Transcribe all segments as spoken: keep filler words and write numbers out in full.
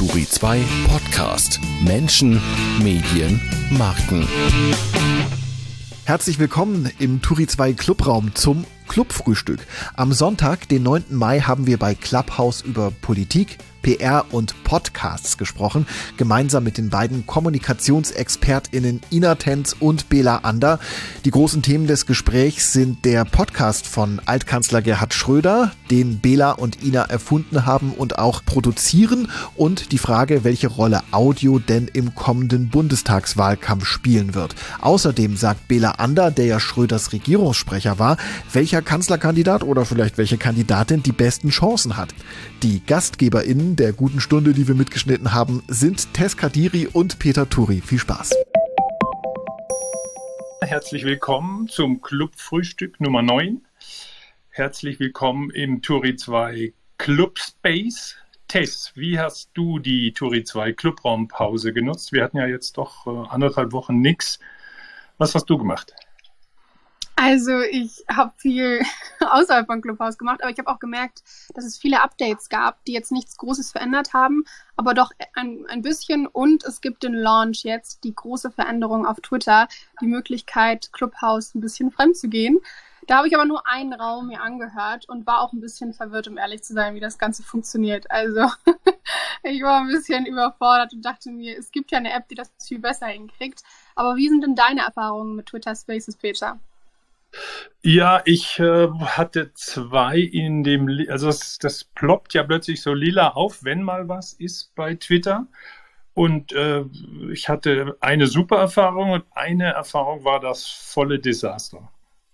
Turi zwei Podcast. Menschen, Medien, Marken. Herzlich willkommen im Turi zwei Clubraum zum Clubfrühstück. Am Sonntag, den neunten Mai, haben wir bei Clubhouse über Politik, P R und Podcasts gesprochen, gemeinsam mit den beiden KommunikationsexpertInnen Ina Tenz und Bela Ander. Die großen Themen des Gesprächs sind der Podcast von Altkanzler Gerhard Schröder, den Bela und Ina erfunden haben und auch produzieren, und die Frage, welche Rolle Audio denn im kommenden Bundestagswahlkampf spielen wird. Außerdem sagt Bela Ander, der ja Schröders Regierungssprecher war, welcher Kanzlerkandidat oder vielleicht welche Kandidatin die besten Chancen hat. Die GastgeberInnen der guten Stunde, die wir mitgeschnitten haben, sind Tess Kadiri und Peter Turi. Viel Spaß. Herzlich willkommen zum Clubfrühstück Nummer neun. Herzlich willkommen im Turi zwei Club Space. Tess, wie hast du die Turi zwei Clubraumpause genutzt? Wir hatten ja jetzt doch äh, anderthalb Wochen nix. Was hast du gemacht? Also ich habe viel außerhalb von Clubhouse gemacht, aber ich habe auch gemerkt, dass es viele Updates gab, die jetzt nichts Großes verändert haben, aber doch ein, ein bisschen. Und es gibt den Launch jetzt, die große Veränderung auf Twitter, die Möglichkeit, Clubhouse ein bisschen fremd zu gehen. Da habe ich aber nur einen Raum mir angehört und war auch ein bisschen verwirrt, um ehrlich zu sein, wie das Ganze funktioniert. Also ich war ein bisschen überfordert und dachte mir, es gibt ja eine App, die das viel besser hinkriegt. Aber wie sind denn deine Erfahrungen mit Twitter Spaces, Peter? Ja, ich äh, hatte zwei in dem, Li- also das, das ploppt ja plötzlich so lila auf, wenn mal was ist bei Twitter. Und äh, ich hatte eine super Erfahrung und eine Erfahrung war das volle Desaster.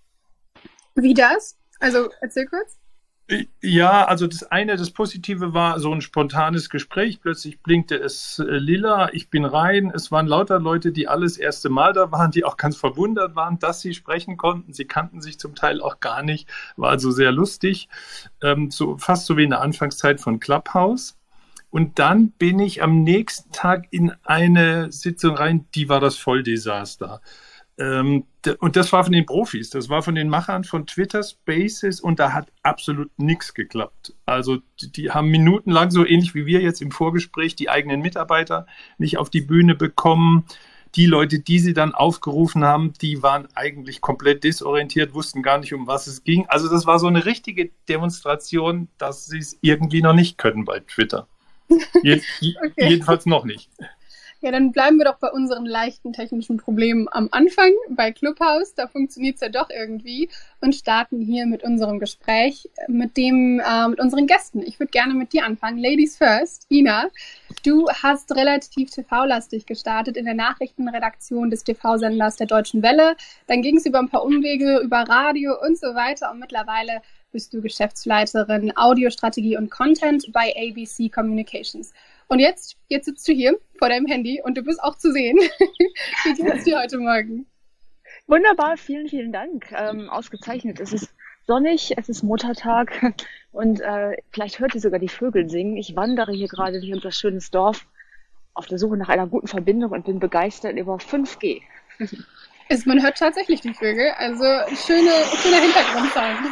Wie das? Also erzähl kurz. Ja, also das eine, das Positive war so ein spontanes Gespräch. Plötzlich blinkte es äh, lila. Ich bin rein. Es waren lauter Leute, die alles erste Mal da waren, die auch ganz verwundert waren, dass sie sprechen konnten. Sie kannten sich zum Teil auch gar nicht. War also sehr lustig. Ähm, so, fast so wie in der Anfangszeit von Clubhouse. Und dann bin ich am nächsten Tag in eine Sitzung rein, die war das Volldesaster. Ähm, d- und das war von den Profis, das war von den Machern von Twitter Spaces und da hat absolut nichts geklappt. Also die, die haben minutenlang, so ähnlich wie wir jetzt im Vorgespräch, die eigenen Mitarbeiter nicht auf die Bühne bekommen. Die Leute, die sie dann aufgerufen haben, die waren eigentlich komplett desorientiert, wussten gar nicht, um was es ging. Also das war so eine richtige Demonstration, dass sie es irgendwie noch nicht können bei Twitter. Je- Okay. Jedenfalls noch nicht. Ja, dann bleiben wir doch bei unseren leichten technischen Problemen am Anfang bei Clubhouse. Da funktioniert es ja doch irgendwie und starten hier mit unserem Gespräch mit dem äh, mit unseren Gästen. Ich würde gerne mit dir anfangen. Ladies first. Ina, du hast relativ T V-lastig gestartet in der Nachrichtenredaktion des T V-Senders der Deutschen Welle. Dann ging es über ein paar Umwege, über Radio und so weiter und mittlerweile bist du Geschäftsleiterin Audiostrategie und Content bei A B C Communications. Und jetzt, jetzt sitzt du hier vor deinem Handy und du bist auch zu sehen. Wie geht's dir heute Morgen? Wunderbar, vielen, vielen Dank. Ähm, ausgezeichnet. Es ist sonnig, es ist Muttertag und äh, vielleicht hört ihr sogar die Vögel singen. Ich wandere hier gerade durch unser schönes Dorf auf der Suche nach einer guten Verbindung und bin begeistert über fünf G. Es, man hört tatsächlich die Vögel, also schöne, schöner Hintergrundsound.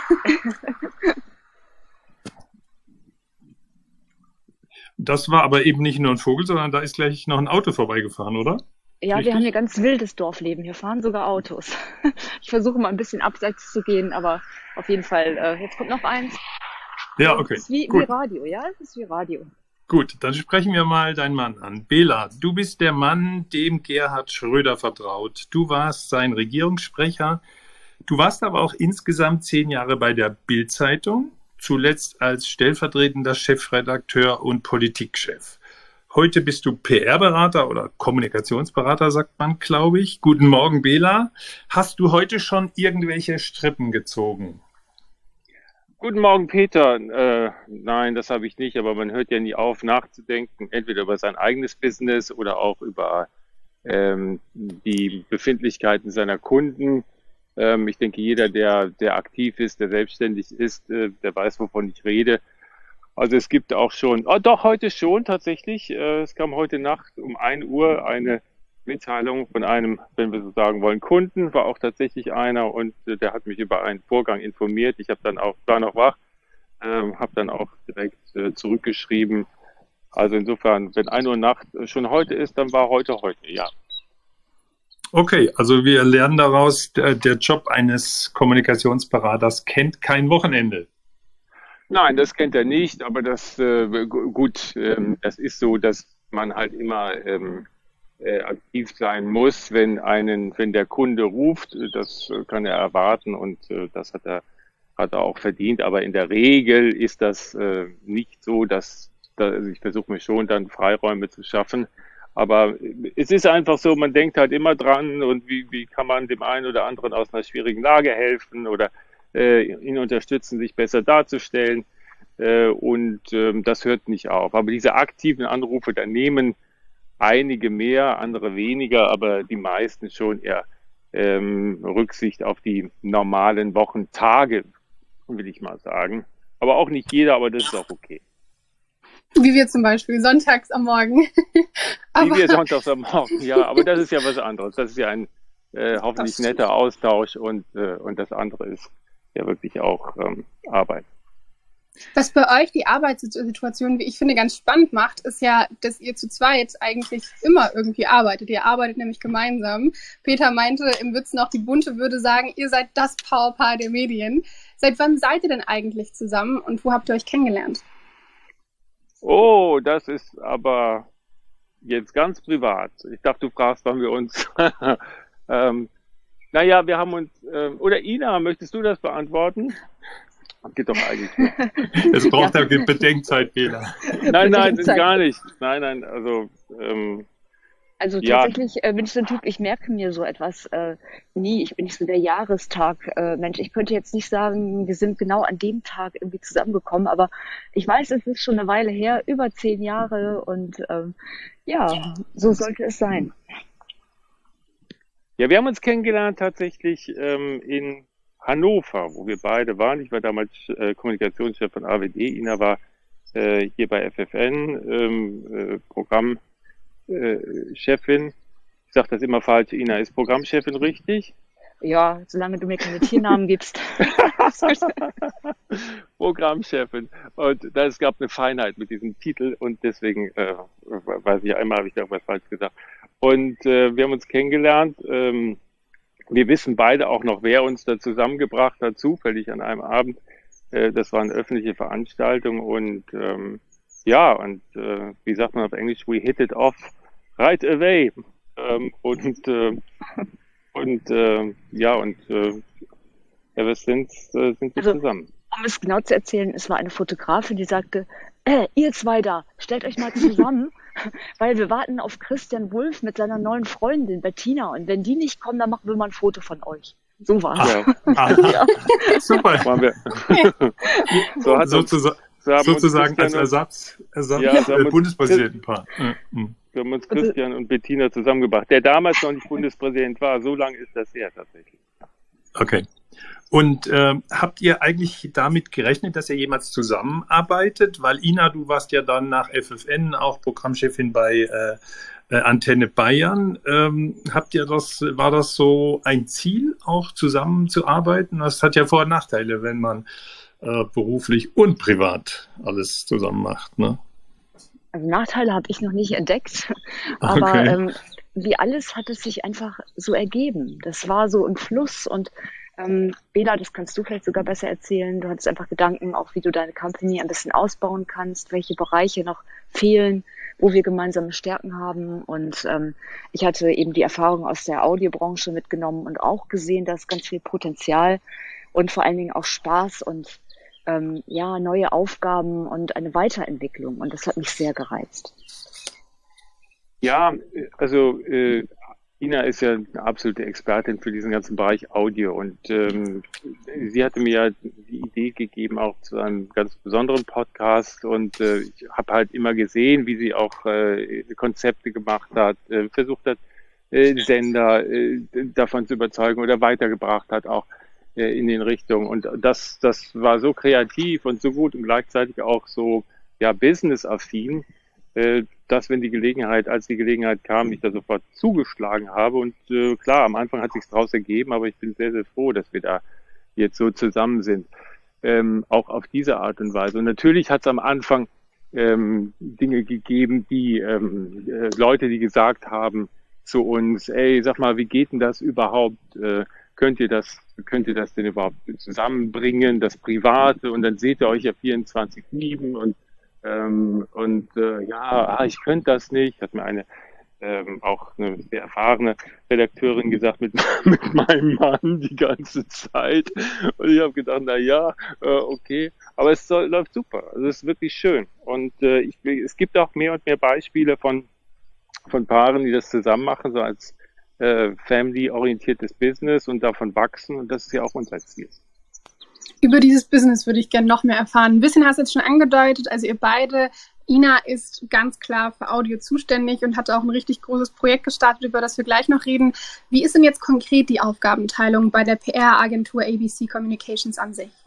Das war aber eben nicht nur ein Vogel, sondern da ist gleich noch ein Auto vorbeigefahren, oder? Ja, wir Richtig? haben hier ganz wildes Dorfleben. Hier fahren sogar Autos. Ich versuche mal ein bisschen abseits zu gehen, aber auf jeden Fall, äh, jetzt kommt noch eins. Ja, Es okay. ist wie, wie Gut. Radio, ja? Es ist wie Radio. Gut, dann sprechen wir mal deinen Mann an. Bela, du bist der Mann, dem Gerhard Schröder vertraut. Du warst sein Regierungssprecher. Du warst aber auch insgesamt zehn Jahre bei der Bild-Zeitung, zuletzt als stellvertretender Chefredakteur und Politikchef. Heute bist du P R-Berater oder Kommunikationsberater, sagt man, glaube ich. Guten Morgen, Bela. Hast du heute schon irgendwelche Strippen gezogen? Guten Morgen, Peter. Äh, nein, das habe ich nicht, aber man hört ja nie auf, nachzudenken, entweder über sein eigenes Business oder auch über ähm, die Befindlichkeiten seiner Kunden. Ähm, ich denke, jeder, der, der aktiv ist, der selbstständig ist, äh, der weiß, wovon ich rede. Also es gibt auch schon, oh doch, heute schon tatsächlich. Äh, es kam heute Nacht um ein Uhr eine Mitteilung von einem, wenn wir so sagen wollen, Kunden, war auch tatsächlich einer und äh, der hat mich über einen Vorgang informiert. Ich habe dann auch, war noch wach, ähm, habe dann auch direkt äh, zurückgeschrieben. Also insofern, wenn ein Uhr Nacht schon heute ist, dann war heute heute, ja. Okay, also wir lernen daraus, der, der Job eines Kommunikationsberaters kennt kein Wochenende. Nein, das kennt er nicht, aber das äh, gut, ähm, das ist so, dass man halt immer ähm, äh, aktiv sein muss, wenn einen, wenn der Kunde ruft, das kann er erwarten und äh, das hat er hat er auch verdient. Aber in der Regel ist das äh, nicht so, dass, dass also ich versuche mir schon dann Freiräume zu schaffen. Aber es ist einfach so, man denkt halt immer dran und wie, wie kann man dem einen oder anderen aus einer schwierigen Lage helfen oder äh, ihn unterstützen, sich besser darzustellen. Äh, und ähm, das hört nicht auf. Aber diese aktiven Anrufe, da nehmen einige mehr, andere weniger, aber die meisten schon eher ähm, Rücksicht auf die normalen Wochentage, will ich mal sagen. Aber auch nicht jeder, aber das ist auch okay. Wie wir zum Beispiel sonntags am Morgen. Wie wir sonntags am Morgen, ja, aber das ist ja was anderes. Das ist ja ein äh, hoffentlich netter Austausch und, äh, und das andere ist ja wirklich auch ähm, Arbeit. Was bei euch die Arbeitssituation, wie ich finde, ganz spannend macht, ist ja, dass ihr zu zweit eigentlich immer irgendwie arbeitet. Ihr arbeitet nämlich gemeinsam. Peter meinte im Witz noch, die Bunte würde sagen, ihr seid das Powerpaar der Medien. Seit wann seid ihr denn eigentlich zusammen und wo habt ihr euch kennengelernt? Oh, das ist aber jetzt ganz privat. Ich dachte, du fragst, wann wir uns... ähm, naja, wir haben uns... Äh, oder Ina, möchtest du das beantworten? Geht doch eigentlich nicht. Es braucht ja Bedenkzeit, Bela. Nein, nein, gar nicht. Nein, nein, also... Ähm, Also ja. tatsächlich äh, bin ich so ein Typ, ich merke mir so etwas äh, nie. Ich bin nicht so der Jahrestag äh, Mensch. Ich könnte jetzt nicht sagen, wir sind genau an dem Tag irgendwie zusammengekommen, aber ich weiß, es ist schon eine Weile her, über zehn Jahre und ähm, ja, so sollte es sein. Ja, wir haben uns kennengelernt tatsächlich ähm, in Hannover, wo wir beide waren. Ich war damals äh, Kommunikationschef von A W D, Ina war äh, hier bei F F N, ähm, äh, Programm Äh, Chefin. Ich sage das immer falsch, Ina, ist Programmchefin richtig? Ja, solange du mir keine Tiernamen gibst. Programmchefin. Und es gab eine Feinheit mit diesem Titel und deswegen, äh, weiß ich, einmal habe ich da irgendwas falsch gesagt. Und äh, wir haben uns kennengelernt. Ähm, wir wissen beide auch noch, wer uns da zusammengebracht hat, zufällig an einem Abend. Äh, das war eine öffentliche Veranstaltung und ähm, ja, und äh, wie sagt man auf Englisch, we hit it off right away. Ähm, und äh, und äh, ja, und äh, ever since äh, sind wir Also, zusammen. Um es genau zu erzählen, es war eine Fotografin, die sagte, äh, ihr zwei da, stellt euch mal zusammen, weil wir warten auf Christian Wulff mit seiner neuen Freundin Bettina und wenn die nicht kommen, dann machen wir mal ein Foto von euch. So war es. Ja. Ah, Ja. super. Waren wir. so hat uns, Sozusa so haben uns sozusagen als Christian und- Ersatz, Ersatz Ja, so haben äh, uns- Bundespräsidentenpaar. Mhm. Mhm. Wir haben uns Christian und Bettina zusammengebracht, der damals noch nicht Bundespräsident war. So lange ist das her tatsächlich. Okay. Und ähm, habt ihr eigentlich damit gerechnet, dass ihr jemals zusammenarbeitet? Weil Ina, du warst ja dann nach F F N auch Programmchefin bei äh, äh, Antenne Bayern. Ähm, habt ihr das, war das so ein Ziel, auch zusammenzuarbeiten? Das hat ja Vor- und Nachteile, wenn man äh, beruflich und privat alles zusammen macht, ne? Also Nachteile habe ich noch nicht entdeckt, aber Okay. ähm, wie alles hat es sich einfach so ergeben. Das war so im Fluss und ähm, Bela, das kannst du vielleicht sogar besser erzählen. Du hattest einfach Gedanken, auch wie du deine Company ein bisschen ausbauen kannst, welche Bereiche noch fehlen, wo wir gemeinsame Stärken haben. Und ähm, ich hatte eben die Erfahrung aus der Audiobranche mitgenommen und auch gesehen, dass ganz viel Potenzial und vor allen Dingen auch Spaß und ähm, ja, neue Aufgaben und eine Weiterentwicklung. Und das hat mich sehr gereizt. Ja, also äh, Ina ist ja eine absolute Expertin für diesen ganzen Bereich Audio und ähm, sie hatte mir ja die Idee gegeben, auch zu einem ganz besonderen Podcast und äh, ich habe halt immer gesehen, wie sie auch äh, Konzepte gemacht hat, äh, versucht hat, äh, Sender äh, davon zu überzeugen oder weitergebracht hat auch äh, in den Richtungen und das, das war so kreativ und so gut und gleichzeitig auch so ja business-affin, dass, wenn die Gelegenheit, als die Gelegenheit kam, ich da sofort zugeschlagen habe. Und äh, klar, am Anfang hat sich's draus ergeben, aber ich bin sehr, sehr froh, dass wir da jetzt so zusammen sind. Ähm, auch auf diese Art und Weise. Und natürlich hat's am Anfang ähm, Dinge gegeben, die ähm, äh, Leute, die gesagt haben zu uns, ey, sag mal, wie geht denn das überhaupt? Äh, könnt ihr das, könnt ihr das denn überhaupt zusammenbringen, das Private? Und dann seht ihr euch ja vierundzwanzig sieben und ähm, und äh, ja, ah, ich könnte das nicht, hat mir eine ähm, auch eine sehr erfahrene Redakteurin gesagt, mit, mit meinem Mann die ganze Zeit. Und ich habe gedacht, na ja, äh, okay, aber es soll, läuft super. Also es ist wirklich schön. Und äh, ich, es gibt auch mehr und mehr Beispiele von von Paaren, die das zusammen machen, so als äh, family-orientiertes Business und davon wachsen. Und das ist ja auch unser Ziel. Über dieses Business würde ich gerne noch mehr erfahren. Ein bisschen hast du jetzt schon angedeutet, also ihr beide, Ina ist ganz klar für Audio zuständig und hat auch ein richtig großes Projekt gestartet, über das wir gleich noch reden. Wie ist denn jetzt konkret die Aufgabenteilung bei der P R-Agentur A B C Communications an sich?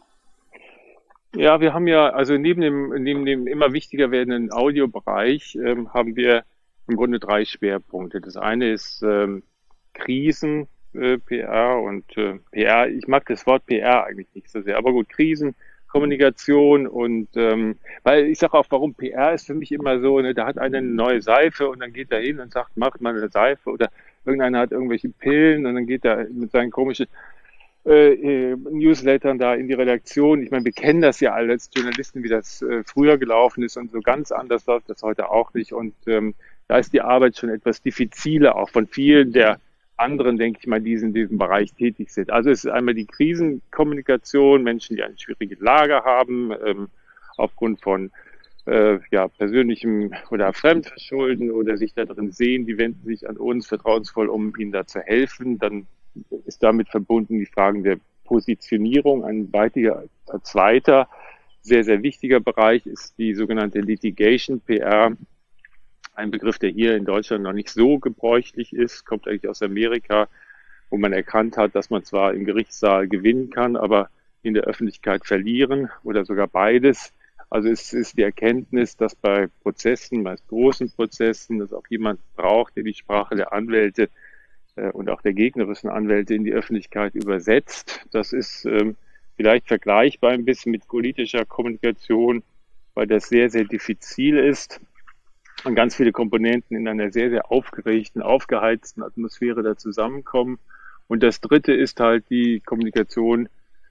Ja, wir haben ja, also neben dem, neben dem immer wichtiger werdenden Audiobereich ähm, haben wir im Grunde drei Schwerpunkte. Das eine ist ähm, Krisen, äh, P R und äh, P R. Ich mag das Wort P R eigentlich nicht so sehr, aber gut, Krisen, Kommunikation und ähm, weil ich sage auch, warum P R ist für mich immer so, ne, da hat einer eine neue Seife und dann geht er hin und sagt, macht mal eine Seife oder irgendeiner hat irgendwelche Pillen und dann geht er mit seinen komischen äh, Newslettern da in die Redaktion. Ich meine, wir kennen das ja alle als Journalisten, wie das äh, früher gelaufen ist und so ganz anders läuft das heute auch nicht und ähm, da ist die Arbeit schon etwas diffiziler, auch von vielen der anderen, denke ich mal, die in diesem Bereich tätig sind. Also es ist einmal die Krisenkommunikation, Menschen, die eine schwierige Lage haben, ähm, aufgrund von äh, ja, persönlichem oder Fremdverschulden oder sich da drin sehen, die wenden sich an uns vertrauensvoll, um ihnen da zu helfen. Dann ist damit verbunden die Fragen der Positionierung. Ein weiterer, ein zweiter, sehr, sehr wichtiger Bereich ist die sogenannte Litigation P R. Ein Begriff, der hier in Deutschland noch nicht so gebräuchlich ist, kommt eigentlich aus Amerika, wo man erkannt hat, dass man zwar im Gerichtssaal gewinnen kann, aber in der Öffentlichkeit verlieren oder sogar beides. Also es ist die Erkenntnis, dass bei Prozessen, meist großen Prozessen, es auch jemand braucht, der die Sprache der Anwälte äh, und auch der gegnerischen Anwälte in die Öffentlichkeit übersetzt. Das ist ähm, vielleicht vergleichbar ein bisschen mit politischer Kommunikation, weil das sehr, sehr diffizil ist und ganz viele Komponenten in einer sehr, sehr aufgeregten, aufgeheizten Atmosphäre da zusammenkommen. Und das Dritte ist halt die Kommunikation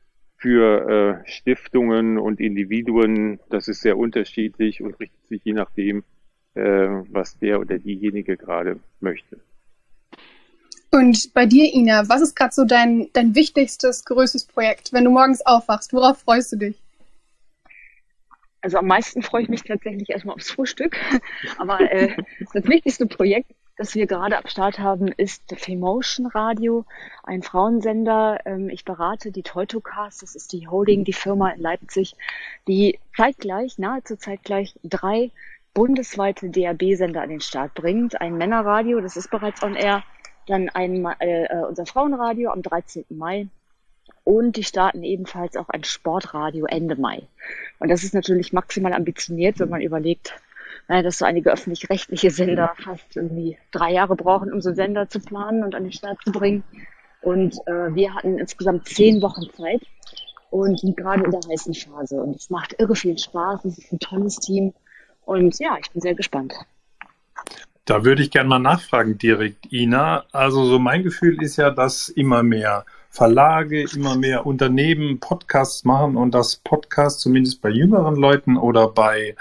für äh, Stiftungen und Individuen. Das ist sehr unterschiedlich und richtet sich je nachdem, äh, was der oder diejenige gerade möchte. Und bei dir, Ina, was ist gerade so dein, dein wichtigstes, größtes Projekt? Wenn du morgens aufwachst, worauf freust du dich? Also am meisten freue ich mich tatsächlich erstmal aufs Frühstück. Aber äh, das wichtigste Projekt, das wir gerade am Start haben, ist Femotion Radio, ein Frauensender. Ähm, ich berate die Teutocast, das ist die Holding, die Firma in Leipzig, die zeitgleich, nahezu zeitgleich, drei bundesweite D A B-Sender an den Start bringt. Ein Männerradio, das ist bereits on air, dann ein, äh, unser Frauenradio am dreizehnten Mai. Und die starten ebenfalls auch ein Sportradio Ende Mai. Und das ist natürlich maximal ambitioniert, wenn man überlegt, dass so einige öffentlich-rechtliche Sender fast irgendwie drei Jahre brauchen, um so einen Sender zu planen und an den Start zu bringen. Und äh, wir hatten insgesamt zehn Wochen Zeit und sind gerade in der heißen Phase. Und es macht irre viel Spaß, es ist ein tolles Team. Und ja, ich bin sehr gespannt. Da würde ich gerne mal nachfragen direkt, Ina. Also so mein Gefühl ist ja, dass immer mehr Verlage, immer mehr Unternehmen Podcasts machen und dass Podcasts zumindest bei jüngeren Leuten oder bei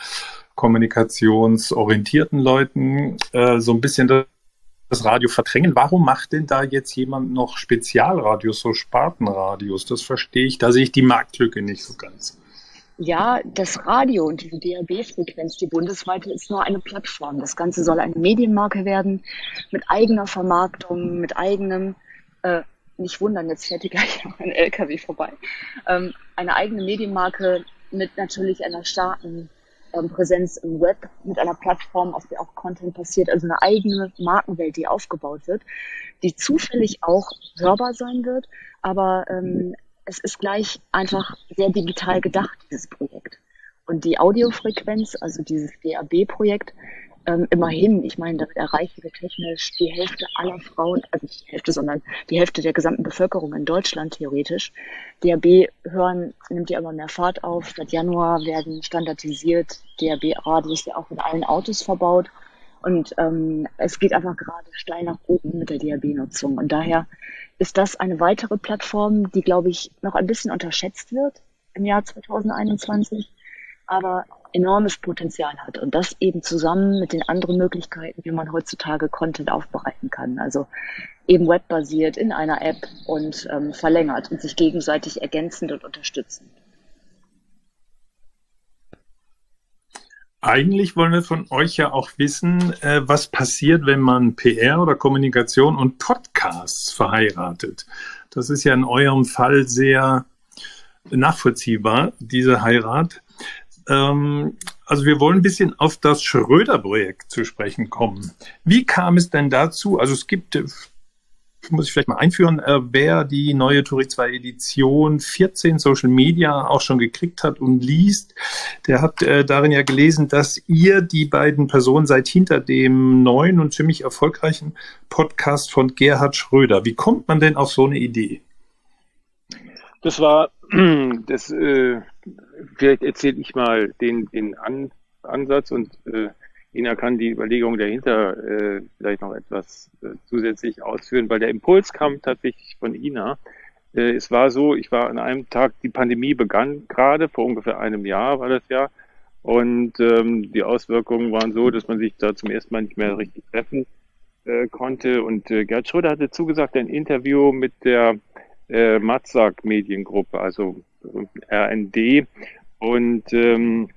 kommunikationsorientierten Leuten äh, so ein bisschen das, das Radio verdrängen. Warum macht denn da jetzt jemand noch Spezialradios, so Spartenradios? Das verstehe ich, da sehe ich die Marktlücke nicht so ganz. Ja, das Radio und diese D A B-Frequenz, die bundesweite, ist nur eine Plattform. Das Ganze soll eine Medienmarke werden, mit eigener Vermarktung, mit eigenem, äh, nicht wundern, jetzt fährt hier gleich noch ein L K W vorbei, ähm, eine eigene Medienmarke mit natürlich einer starken ähm, Präsenz im Web, mit einer Plattform, auf der auch Content passiert, also eine eigene Markenwelt, die aufgebaut wird, die zufällig auch hörbar sein wird, aber ähm, es ist gleich einfach sehr digital gedacht, dieses Projekt. Und die Audiofrequenz, also dieses D A B-Projekt, ähm, immerhin, ich meine, damit erreichen wir technisch die Hälfte aller Frauen, also nicht die Hälfte, sondern die Hälfte der gesamten Bevölkerung in Deutschland theoretisch. D A B-Hören nimmt ja immer mehr Fahrt auf. Seit Januar werden standardisiert D A B-Radios ja auch in allen Autos verbaut. Und ähm, es geht einfach gerade steil nach oben mit der D A B-Nutzung. Und daher ist das eine weitere Plattform, die, glaube ich, noch ein bisschen unterschätzt wird im Jahr zwanzig einundzwanzig, aber enormes Potenzial hat. Und das eben zusammen mit den anderen Möglichkeiten, wie man heutzutage Content aufbereiten kann. Also eben webbasiert in einer App und ähm, verlängert und sich gegenseitig ergänzend und unterstützend. Eigentlich wollen wir von euch ja auch wissen, äh, was passiert, wenn man P R oder Kommunikation und Podcasts verheiratet. Das ist ja in eurem Fall sehr nachvollziehbar, diese Heirat. Ähm, also wir wollen ein bisschen auf das Schröder-Projekt zu sprechen kommen. Wie kam es denn dazu? Also es gibt, muss ich vielleicht mal einführen, äh, wer die neue Turi zwei Edition vierzehn Social Media auch schon gekriegt hat und liest, der hat äh, darin ja gelesen, dass ihr die beiden Personen seid hinter dem neuen und ziemlich erfolgreichen Podcast von Gerhard Schröder. Wie kommt man denn auf so eine Idee? Das war, das, äh, vielleicht erzähle ich mal den, den An, Ansatz und äh, Ina kann die Überlegung dahinter äh, vielleicht noch etwas äh, zusätzlich ausführen, weil der Impuls kam tatsächlich von Ina. Äh, es war so, ich war an einem Tag, die Pandemie begann gerade, vor ungefähr einem Jahr war das ja, und ähm, die Auswirkungen waren so, dass man sich da zum ersten Mal nicht mehr richtig treffen äh, konnte. Und äh, Gerhard Schröder hatte zugesagt, ein Interview mit der äh, Matzak Mediengruppe, also R N D, und ähm,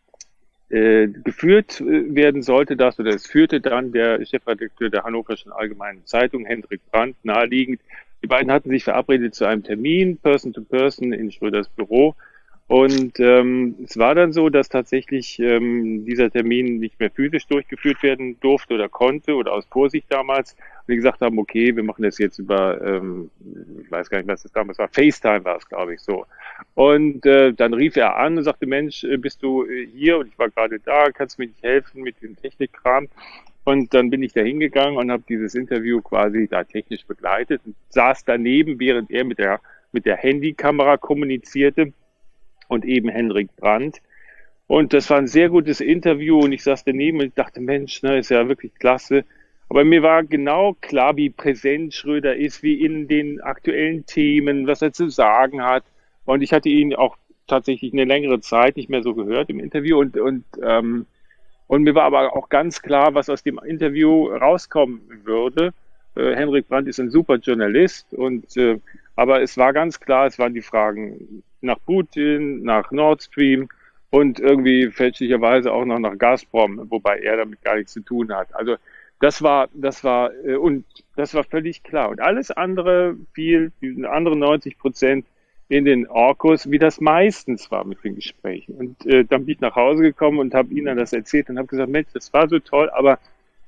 Äh, geführt werden sollte das, oder es führte dann der Chefredakteur der Hannoverschen Allgemeinen Zeitung, Hendrik Brandt, naheliegend. Die beiden hatten sich verabredet zu einem Termin, Person to Person, in Schröders Büro. Und ähm, es war dann so, dass tatsächlich ähm, dieser Termin nicht mehr physisch durchgeführt werden durfte oder konnte, oder aus Vorsicht damals. Und die gesagt haben, okay, wir machen das jetzt über, ähm, ich weiß gar nicht, was das damals war, FaceTime war es, glaube ich, so. Und äh, dann rief er an und sagte, Mensch, bist du hier? Und ich war gerade da, kannst du mir nicht helfen mit dem Technikkram? Und dann bin ich da hingegangen und habe dieses Interview quasi da technisch begleitet und saß daneben, während er mit der mit der Handykamera kommunizierte, und eben Hendrik Brandt. Und das war ein sehr gutes Interview und ich saß daneben und dachte, Mensch, ne, ist ja wirklich klasse. Aber mir war genau klar, wie präsent Schröder ist, wie in den aktuellen Themen, was er zu sagen hat. Und ich hatte ihn auch tatsächlich eine längere Zeit nicht mehr so gehört im Interview. Und, und, ähm, und mir war aber auch ganz klar, was aus dem Interview rauskommen würde. Äh, Hendrik Brandt ist ein super Journalist, und äh, aber es war ganz klar, es waren die Fragen nach Putin, nach Nord Stream und irgendwie fälschlicherweise auch noch nach Gazprom, wobei er damit gar nichts zu tun hat. Also das war, das war, äh, und das war völlig klar. Und alles andere fiel, die anderen neunzig Prozent, in den Orkus, wie das meistens war mit den Gesprächen. Und äh, dann bin ich nach Hause gekommen und habe ihnen das erzählt und habe gesagt, Mensch, das war so toll, aber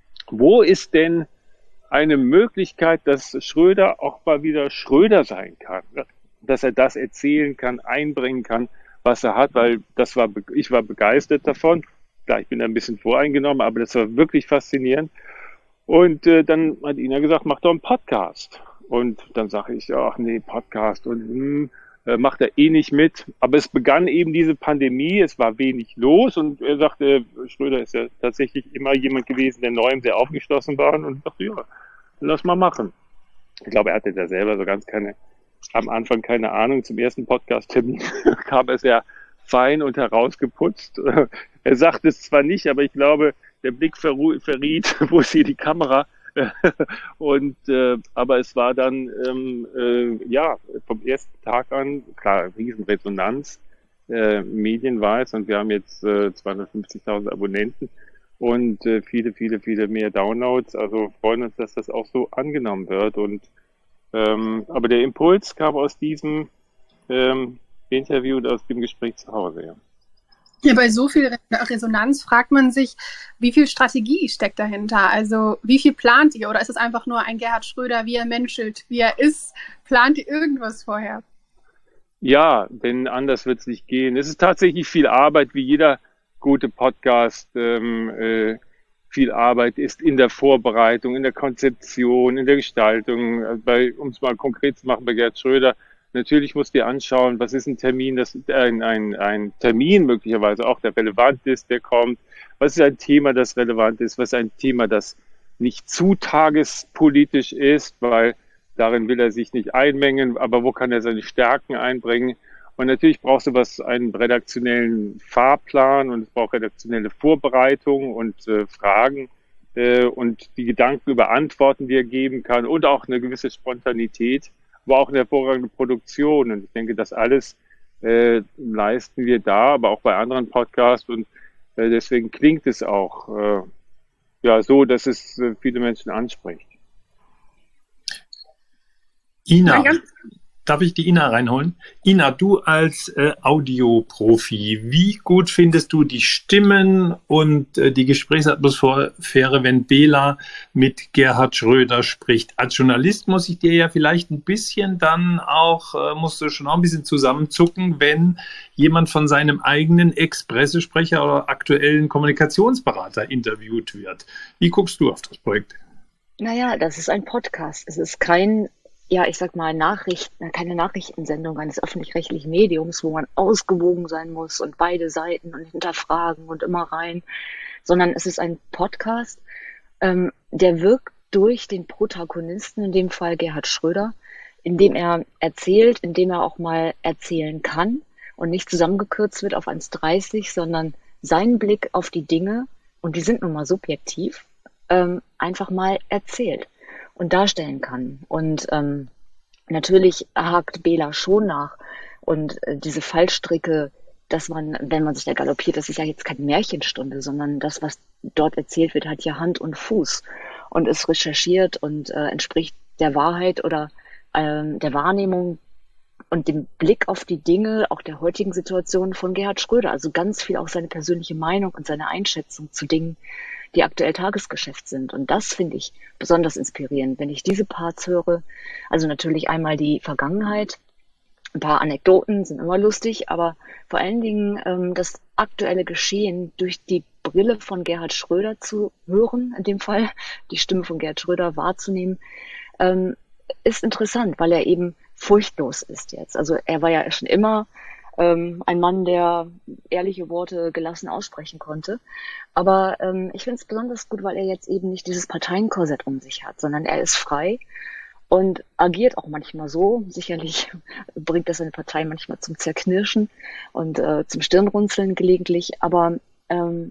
wo ist denn eine Möglichkeit, dass Schröder auch mal wieder Schröder sein kann, dass er das erzählen kann, einbringen kann, was er hat, weil das war, ich war begeistert davon. Klar, ich bin da ein bisschen voreingenommen, aber das war wirklich faszinierend. Und äh, dann hat Ina gesagt, mach doch einen Podcast. Und dann sage ich, ach nee, Podcast und hm, äh, macht er eh nicht mit. Aber es begann eben diese Pandemie, es war wenig los und er sagte, Schröder ist ja tatsächlich immer jemand gewesen, der Neuem sehr aufgeschlossen war, und ich dachte, ja, lass mal machen. Ich glaube, er hatte da selber so ganz keine, am Anfang keine Ahnung. Zum ersten Podcast-Termin kam er sehr fein und herausgeputzt. Er sagte es zwar nicht, aber ich glaube, der Blick verriet, wo ist hier die Kamera? Und äh, aber es war dann ähm, äh, ja vom ersten Tag an klar Riesenresonanz äh, medienweit, und wir haben jetzt äh, zweihundertfünfzigtausend Abonnenten und äh, viele viele viele mehr Downloads. Also freuen uns, dass das auch so angenommen wird. Und ähm, aber der Impuls kam aus diesem ähm, Interview und aus dem Gespräch zu Hause. Ja. Ja, bei so viel Resonanz fragt man sich, wie viel Strategie steckt dahinter? Also wie viel plant ihr? Oder ist es einfach nur ein Gerhard Schröder, wie er menschelt, wie er ist? Plant ihr irgendwas vorher? Ja, denn anders wird es nicht gehen. Es ist tatsächlich viel Arbeit, wie jeder gute Podcast ähm, äh, viel Arbeit ist in der Vorbereitung, in der Konzeption, in der Gestaltung. Bei, um es mal konkret zu machen, bei Gerhard Schröder, natürlich musst du dir anschauen, was ist ein Termin, das, ein, ein, ein Termin möglicherweise auch, der relevant ist, der kommt. Was ist ein Thema, das relevant ist? Was ist ein Thema, das nicht zu tagespolitisch ist, weil darin will er sich nicht einmengen, aber wo kann er seine Stärken einbringen? Und natürlich brauchst du was, einen redaktionellen Fahrplan und es braucht redaktionelle Vorbereitung und äh, Fragen äh, und die Gedanken über Antworten, die er geben kann und auch eine gewisse Spontanität, aber auch eine hervorragende Produktion. Und ich denke, das alles äh, leisten wir da, aber auch bei anderen Podcasts und äh, deswegen klingt es auch äh, ja so, dass es äh, viele Menschen anspricht. Ina, darf ich die Ina reinholen? Ina, du als äh, Audioprofi, wie gut findest du die Stimmen und äh, die Gesprächsatmosphäre, wenn Bela mit Gerhard Schröder spricht? Als Journalist muss ich dir ja vielleicht ein bisschen dann auch, äh, musst du schon auch ein bisschen zusammenzucken, wenn jemand von seinem eigenen Ex-Pressesprecher oder aktuellen Kommunikationsberater interviewt wird. Wie guckst du auf das Projekt? Naja, das ist ein Podcast. Es ist kein ja, ich sag mal, Nachrichten, keine Nachrichtensendung eines öffentlich-rechtlichen Mediums, wo man ausgewogen sein muss und beide Seiten und hinterfragen und immer rein, sondern es ist ein Podcast, ähm, der wirkt durch den Protagonisten, in dem Fall Gerhard Schröder, indem er erzählt, indem er auch mal erzählen kann und nicht zusammengekürzt wird auf eins dreißig, sondern seinen Blick auf die Dinge, und die sind nun mal subjektiv, ähm, einfach mal erzählt und darstellen kann. Und ähm, natürlich hakt Bela schon nach. Und äh, diese Fallstricke, dass man, wenn man sich da galoppiert, das ist ja jetzt keine Märchenstunde, sondern das, was dort erzählt wird, hat ja Hand und Fuß und ist recherchiert und äh, entspricht der Wahrheit oder ähm, der Wahrnehmung und dem Blick auf die Dinge, auch der heutigen Situation von Gerhard Schröder. Also ganz viel auch seine persönliche Meinung und seine Einschätzung zu Dingen, die aktuell Tagesgeschäft sind. Und das finde ich besonders inspirierend, wenn ich diese Parts höre. Also natürlich einmal die Vergangenheit, ein paar Anekdoten sind immer lustig, aber vor allen Dingen ähm, das aktuelle Geschehen durch die Brille von Gerhard Schröder zu hören, in dem Fall die Stimme von Gerhard Schröder wahrzunehmen, ähm, ist interessant, weil er eben furchtlos ist jetzt. Also er war ja schon immer ähm, ein Mann, der ehrliche Worte gelassen aussprechen konnte. Aber ähm, ich finde es besonders gut, weil er jetzt eben nicht dieses Parteienkorsett um sich hat, sondern er ist frei und agiert auch manchmal so. Sicherlich bringt das seine Partei manchmal zum Zerknirschen und äh, zum Stirnrunzeln gelegentlich. Aber ähm,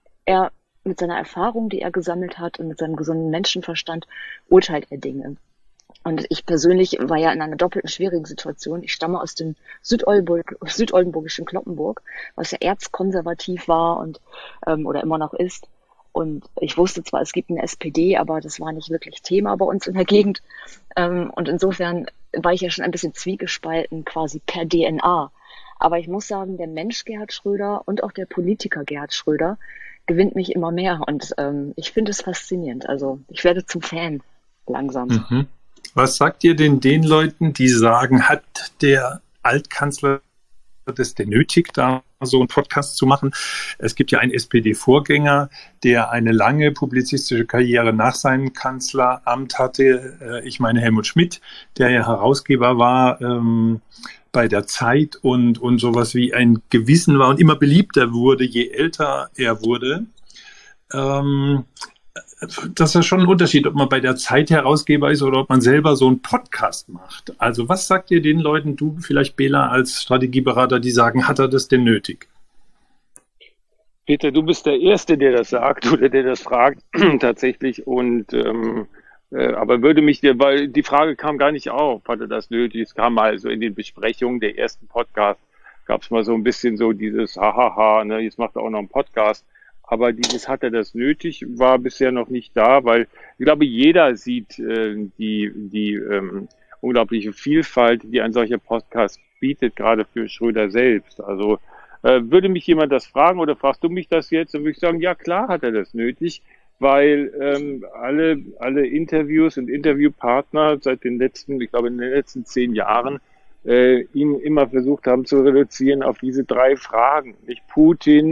er mit seiner Erfahrung, die er gesammelt hat und mit seinem gesunden Menschenverstand urteilt er Dinge. Und ich persönlich war ja in einer doppelten schwierigen Situation. Ich stamme aus dem Südoldenburg, südoldenburgischen Cloppenburg, was ja erzkonservativ war und ähm, oder immer noch ist. Und ich wusste zwar, es gibt eine S P D, aber das war nicht wirklich Thema bei uns in der Gegend. Ähm, und insofern war ich ja schon ein bisschen zwiegespalten, quasi per D N A. Aber ich muss sagen, der Mensch Gerhard Schröder und auch der Politiker Gerhard Schröder gewinnt mich immer mehr. Und ähm, ich finde es faszinierend. Also ich werde zum Fan langsam. Mhm. Was sagt ihr denn den Leuten, die sagen, hat der Altkanzler das denn nötig, da so einen Podcast zu machen? Es gibt ja einen S P D-Vorgänger, der eine lange publizistische Karriere nach seinem Kanzleramt hatte. Ich meine Helmut Schmidt, der ja Herausgeber war ähm, bei der Zeit und, und sowas wie ein Gewissen war und immer beliebter wurde, je älter er wurde. Ähm, Das ist schon ein Unterschied, ob man bei der Zeit Herausgeber ist oder ob man selber so einen Podcast macht. Also was sagt ihr den Leuten, du vielleicht Bela als Strategieberater, die sagen, hat er das denn nötig? Peter, du bist der Erste, der das sagt oder der das fragt tatsächlich. Und ähm, äh, aber würde mich, weil die Frage kam gar nicht auf, hat er das nötig? Es kam mal so in den Besprechungen der ersten Podcast, gab es mal so ein bisschen so dieses Hahaha, ne, jetzt macht er auch noch einen Podcast. Aber dieses hat er das nötig, war bisher noch nicht da, weil ich glaube, jeder sieht äh, die, die ähm, unglaubliche Vielfalt, die ein solcher Podcast bietet, gerade für Schröder selbst. Also äh, würde mich jemand das fragen oder fragst du mich das jetzt, dann würde ich sagen, ja klar hat er das nötig, weil ähm, alle, alle Interviews und Interviewpartner seit den letzten, ich glaube in den letzten zehn Jahren, äh, ihn immer versucht haben zu reduzieren auf diese drei Fragen. Nicht Putin,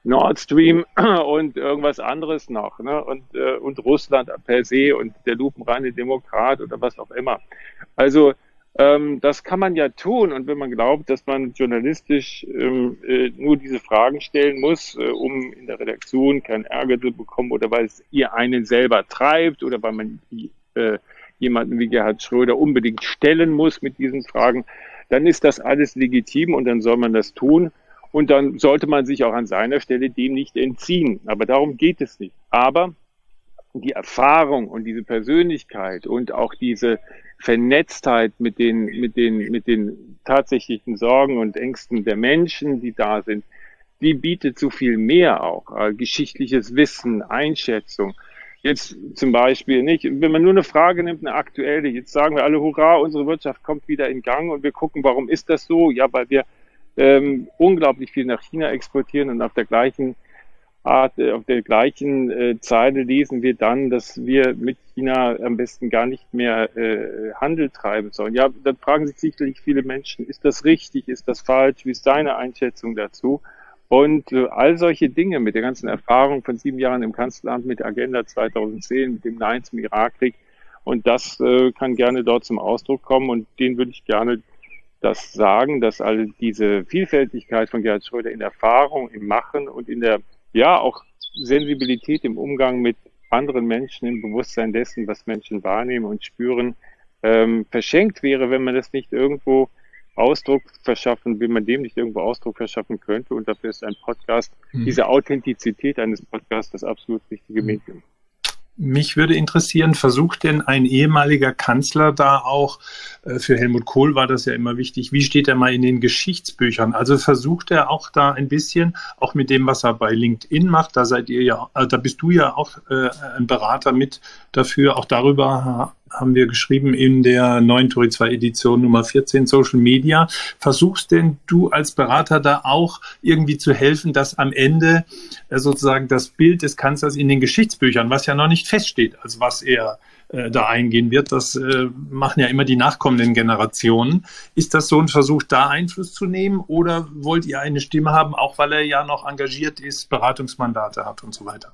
Nord Stream und irgendwas anderes noch, ne? Und, äh, und Russland per se und der lupenreine Demokrat oder was auch immer. Also ähm, das kann man ja tun, und wenn man glaubt, dass man journalistisch ähm, äh, nur diese Fragen stellen muss, äh, um in der Redaktion keinen Ärger zu bekommen oder weil es ihr einen selber treibt oder weil man die, äh, jemanden wie Gerhard Schröder unbedingt stellen muss mit diesen Fragen, dann ist das alles legitim und dann soll man das tun. Und dann sollte man sich auch an seiner Stelle dem nicht entziehen. Aber darum geht es nicht. Aber die Erfahrung und diese Persönlichkeit und auch diese Vernetztheit mit den, mit den, mit den tatsächlichen Sorgen und Ängsten der Menschen, die da sind, die bietet so viel mehr auch. Äh, geschichtliches Wissen, Einschätzung. Jetzt zum Beispiel nicht, wenn man nur eine Frage nimmt, eine aktuelle, jetzt sagen wir alle, hurra, unsere Wirtschaft kommt wieder in Gang und wir gucken, warum ist das so? Ja, weil wir ähm, unglaublich viel nach China exportieren und auf der gleichen Art, äh, auf der gleichen äh, Zeile lesen wir dann, dass wir mit China am besten gar nicht mehr äh, Handel treiben sollen. Ja, dann fragen sich sicherlich viele Menschen, ist das richtig, ist das falsch, wie ist deine Einschätzung dazu? Und äh, all solche Dinge mit der ganzen Erfahrung von sieben Jahren im Kanzleramt, mit der Agenda zweitausendzehn, mit dem Nein zum Irakkrieg, und das äh, kann gerne dort zum Ausdruck kommen, und denen würde ich gerne das sagen, dass all diese Vielfältigkeit von Gerhard Schröder in Erfahrung, im Machen und in der, ja, auch Sensibilität im Umgang mit anderen Menschen, im Bewusstsein dessen, was Menschen wahrnehmen und spüren, ähm, verschenkt wäre, wenn man das nicht irgendwo Ausdruck verschaffen, wenn man dem nicht irgendwo Ausdruck verschaffen könnte. Und dafür ist ein Podcast, hm. diese Authentizität eines Podcasts, das absolut richtige Medium. Mich würde interessieren, versucht denn ein ehemaliger Kanzler da auch, äh, für Helmut Kohl war das ja immer wichtig, wie steht er mal in den Geschichtsbüchern? Also versucht er auch da ein bisschen, auch mit dem, was er bei LinkedIn macht, da seid ihr ja, äh, da bist du ja auch äh, ein Berater mit dafür, auch darüber haben wir geschrieben in der neuen Tori zwei Edition Nummer vierzehn, Social Media. Versuchst denn du als Berater da auch irgendwie zu helfen, dass am Ende äh, sozusagen das Bild des Kanzlers in den Geschichtsbüchern, was ja noch nicht feststeht, also was er äh, da eingehen wird, das äh, machen ja immer die nachkommenden Generationen. Ist das so ein Versuch, da Einfluss zu nehmen, oder wollt ihr eine Stimme haben, auch weil er ja noch engagiert ist, Beratungsmandate hat und so weiter?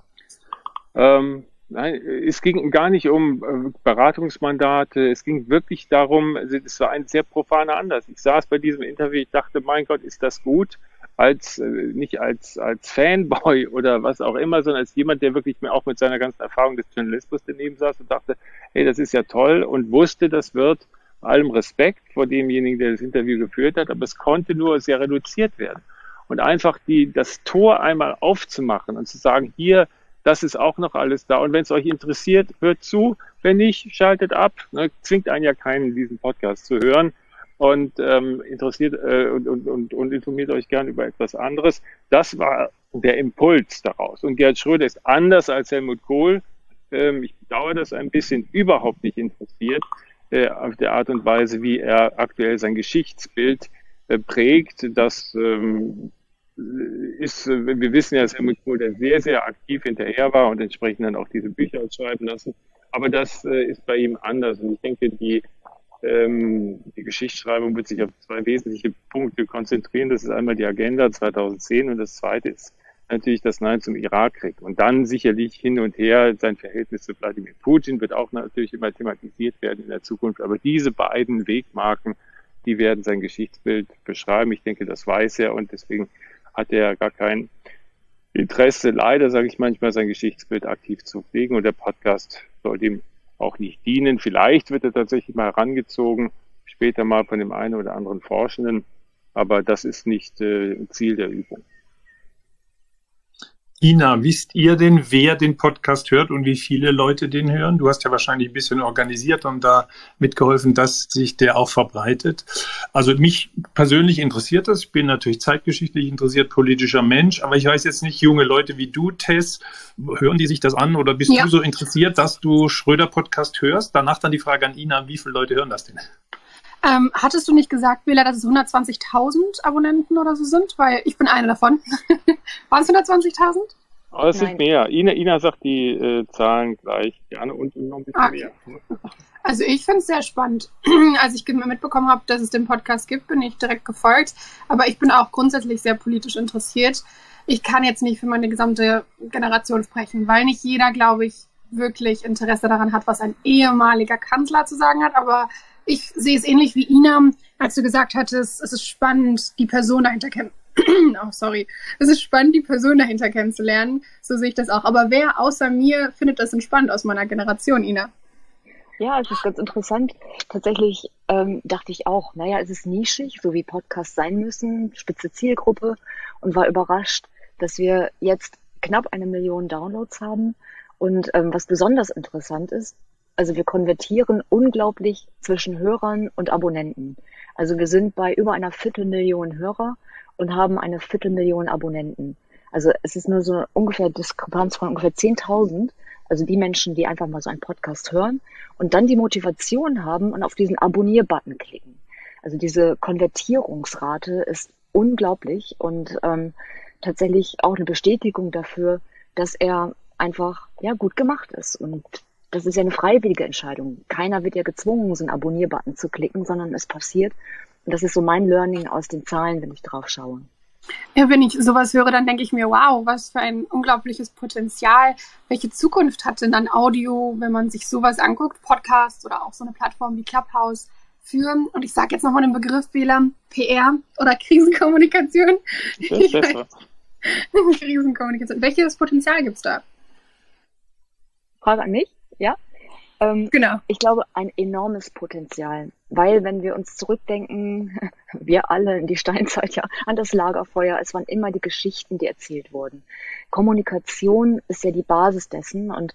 Ähm Nein, es ging gar nicht um Beratungsmandate, es ging wirklich darum, es war ein sehr profaner Anlass. Ich saß bei diesem Interview, ich dachte, mein Gott, ist das gut, als nicht als als Fanboy oder was auch immer, sondern als jemand, der wirklich auch mit seiner ganzen Erfahrung des Journalismus daneben saß und dachte, hey, das ist ja toll, und wusste, das wird, bei allem Respekt vor demjenigen, der das Interview geführt hat, aber es konnte nur sehr reduziert werden. Und einfach die das Tor einmal aufzumachen und zu sagen, hier, das ist auch noch alles da. Und wenn es euch interessiert, hört zu. Wenn nicht, schaltet ab. Ne, zwingt einen ja keinen, diesen Podcast zu hören. Und ähm, interessiert äh, und, und, und, und informiert euch gern über etwas anderes. Das war der Impuls daraus. Und Gerhard Schröder ist anders als Helmut Kohl. Ähm, ich bedauere das ein bisschen, überhaupt nicht interessiert äh, auf der Art und Weise, wie er aktuell sein Geschichtsbild äh, prägt. Das ähm, ist, wir wissen ja, dass Helmut Kohl der sehr, sehr aktiv hinterher war und entsprechend dann auch diese Bücher schreiben lassen. Aber das äh, ist bei ihm anders. Und ich denke, die, ähm, die Geschichtsschreibung wird sich auf zwei wesentliche Punkte konzentrieren. Das ist einmal die Agenda zweitausendzehn und das zweite ist natürlich das Nein zum Irakkrieg. Und dann sicherlich hin und her sein Verhältnis zu Wladimir Putin wird auch natürlich immer thematisiert werden in der Zukunft. Aber diese beiden Wegmarken, die werden sein Geschichtsbild beschreiben. Ich denke, das weiß er, und deswegen hat er gar kein Interesse, leider sage ich manchmal, sein Geschichtsbild aktiv zu pflegen, und der Podcast soll dem auch nicht dienen. Vielleicht wird er tatsächlich mal herangezogen, später mal von dem einen oder anderen Forschenden, aber das ist nicht äh, Ziel der Übung. Ina, wisst ihr denn, wer den Podcast hört und wie viele Leute den hören? Du hast ja wahrscheinlich ein bisschen organisiert und da mitgeholfen, dass sich der auch verbreitet. Also mich persönlich interessiert das. Ich bin natürlich zeitgeschichtlich interessiert, politischer Mensch, aber ich weiß jetzt nicht, junge Leute wie du, Tess, hören die sich das an, oder bist ja. du so interessiert, dass du Schröder-Podcast hörst? Danach dann die Frage an Ina, wie viele Leute hören das denn? Ähm, hattest du nicht gesagt, Bela, dass es hundertzwanzigtausend Abonnenten oder so sind? Weil ich bin eine davon. Waren es hundertzwanzigtausend? Aber es sind mehr. Ina, Ina sagt die äh, Zahlen gleich gerne und noch ein bisschen ah, mehr. Also ich finde es sehr spannend. Als ich mitbekommen habe, dass es den Podcast gibt, bin ich direkt gefolgt. Aber ich bin auch grundsätzlich sehr politisch interessiert. ich kann jetzt nicht für meine gesamte Generation sprechen, weil nicht jeder, glaube ich, wirklich Interesse daran hat, was ein ehemaliger Kanzler zu sagen hat. Aber ich sehe es ähnlich wie Ina, als du gesagt hattest, es ist spannend, die Person dahinter kennen. Oh, sorry. Es ist spannend, die Person dahinter kennenzulernen. So sehe ich das auch. Aber wer außer mir findet das entspannt aus meiner Generation, Ina? Ja, es ist ganz interessant. Tatsächlich ähm, dachte ich auch, naja, es ist nischig, so wie Podcasts sein müssen, spitze Zielgruppe, und war überrascht, dass wir jetzt knapp eine Million Downloads haben. Und ähm, was besonders interessant ist, also wir konvertieren unglaublich zwischen Hörern und Abonnenten. Also wir sind bei über einer Viertelmillion Hörer und haben eine Viertelmillion Abonnenten. Also es ist nur so eine ungefähr Diskrepanz von ungefähr zehntausend, also die Menschen, die einfach mal so einen Podcast hören und dann die Motivation haben und auf diesen Abonnier-Button klicken. Also diese Konvertierungsrate ist unglaublich und ähm, tatsächlich auch eine Bestätigung dafür, dass er einfach ja gut gemacht ist. Und das ist ja eine freiwillige Entscheidung. Keiner wird ja gezwungen, so einen Abonnier-Button zu klicken, sondern es passiert. Und das ist so mein Learning aus den Zahlen, wenn ich drauf schaue. Ja, wenn ich sowas höre, dann denke ich mir, wow, was für ein unglaubliches Potenzial. Welche Zukunft hat denn dann Audio, wenn man sich sowas anguckt, Podcasts oder auch so eine Plattform wie Clubhouse für, und ich sage jetzt nochmal den Begriff Wähler, P R oder Krisenkommunikation. Das ist besser. Krisenkommunikation. Welches Potenzial gibt es da? Frage an mich, ja? Ähm, Genau. Ich glaube, ein enormes Potenzial, weil wenn wir uns zurückdenken, wir alle in die Steinzeit, ja, an das Lagerfeuer, es waren immer die Geschichten, die erzählt wurden. Kommunikation ist ja die Basis dessen und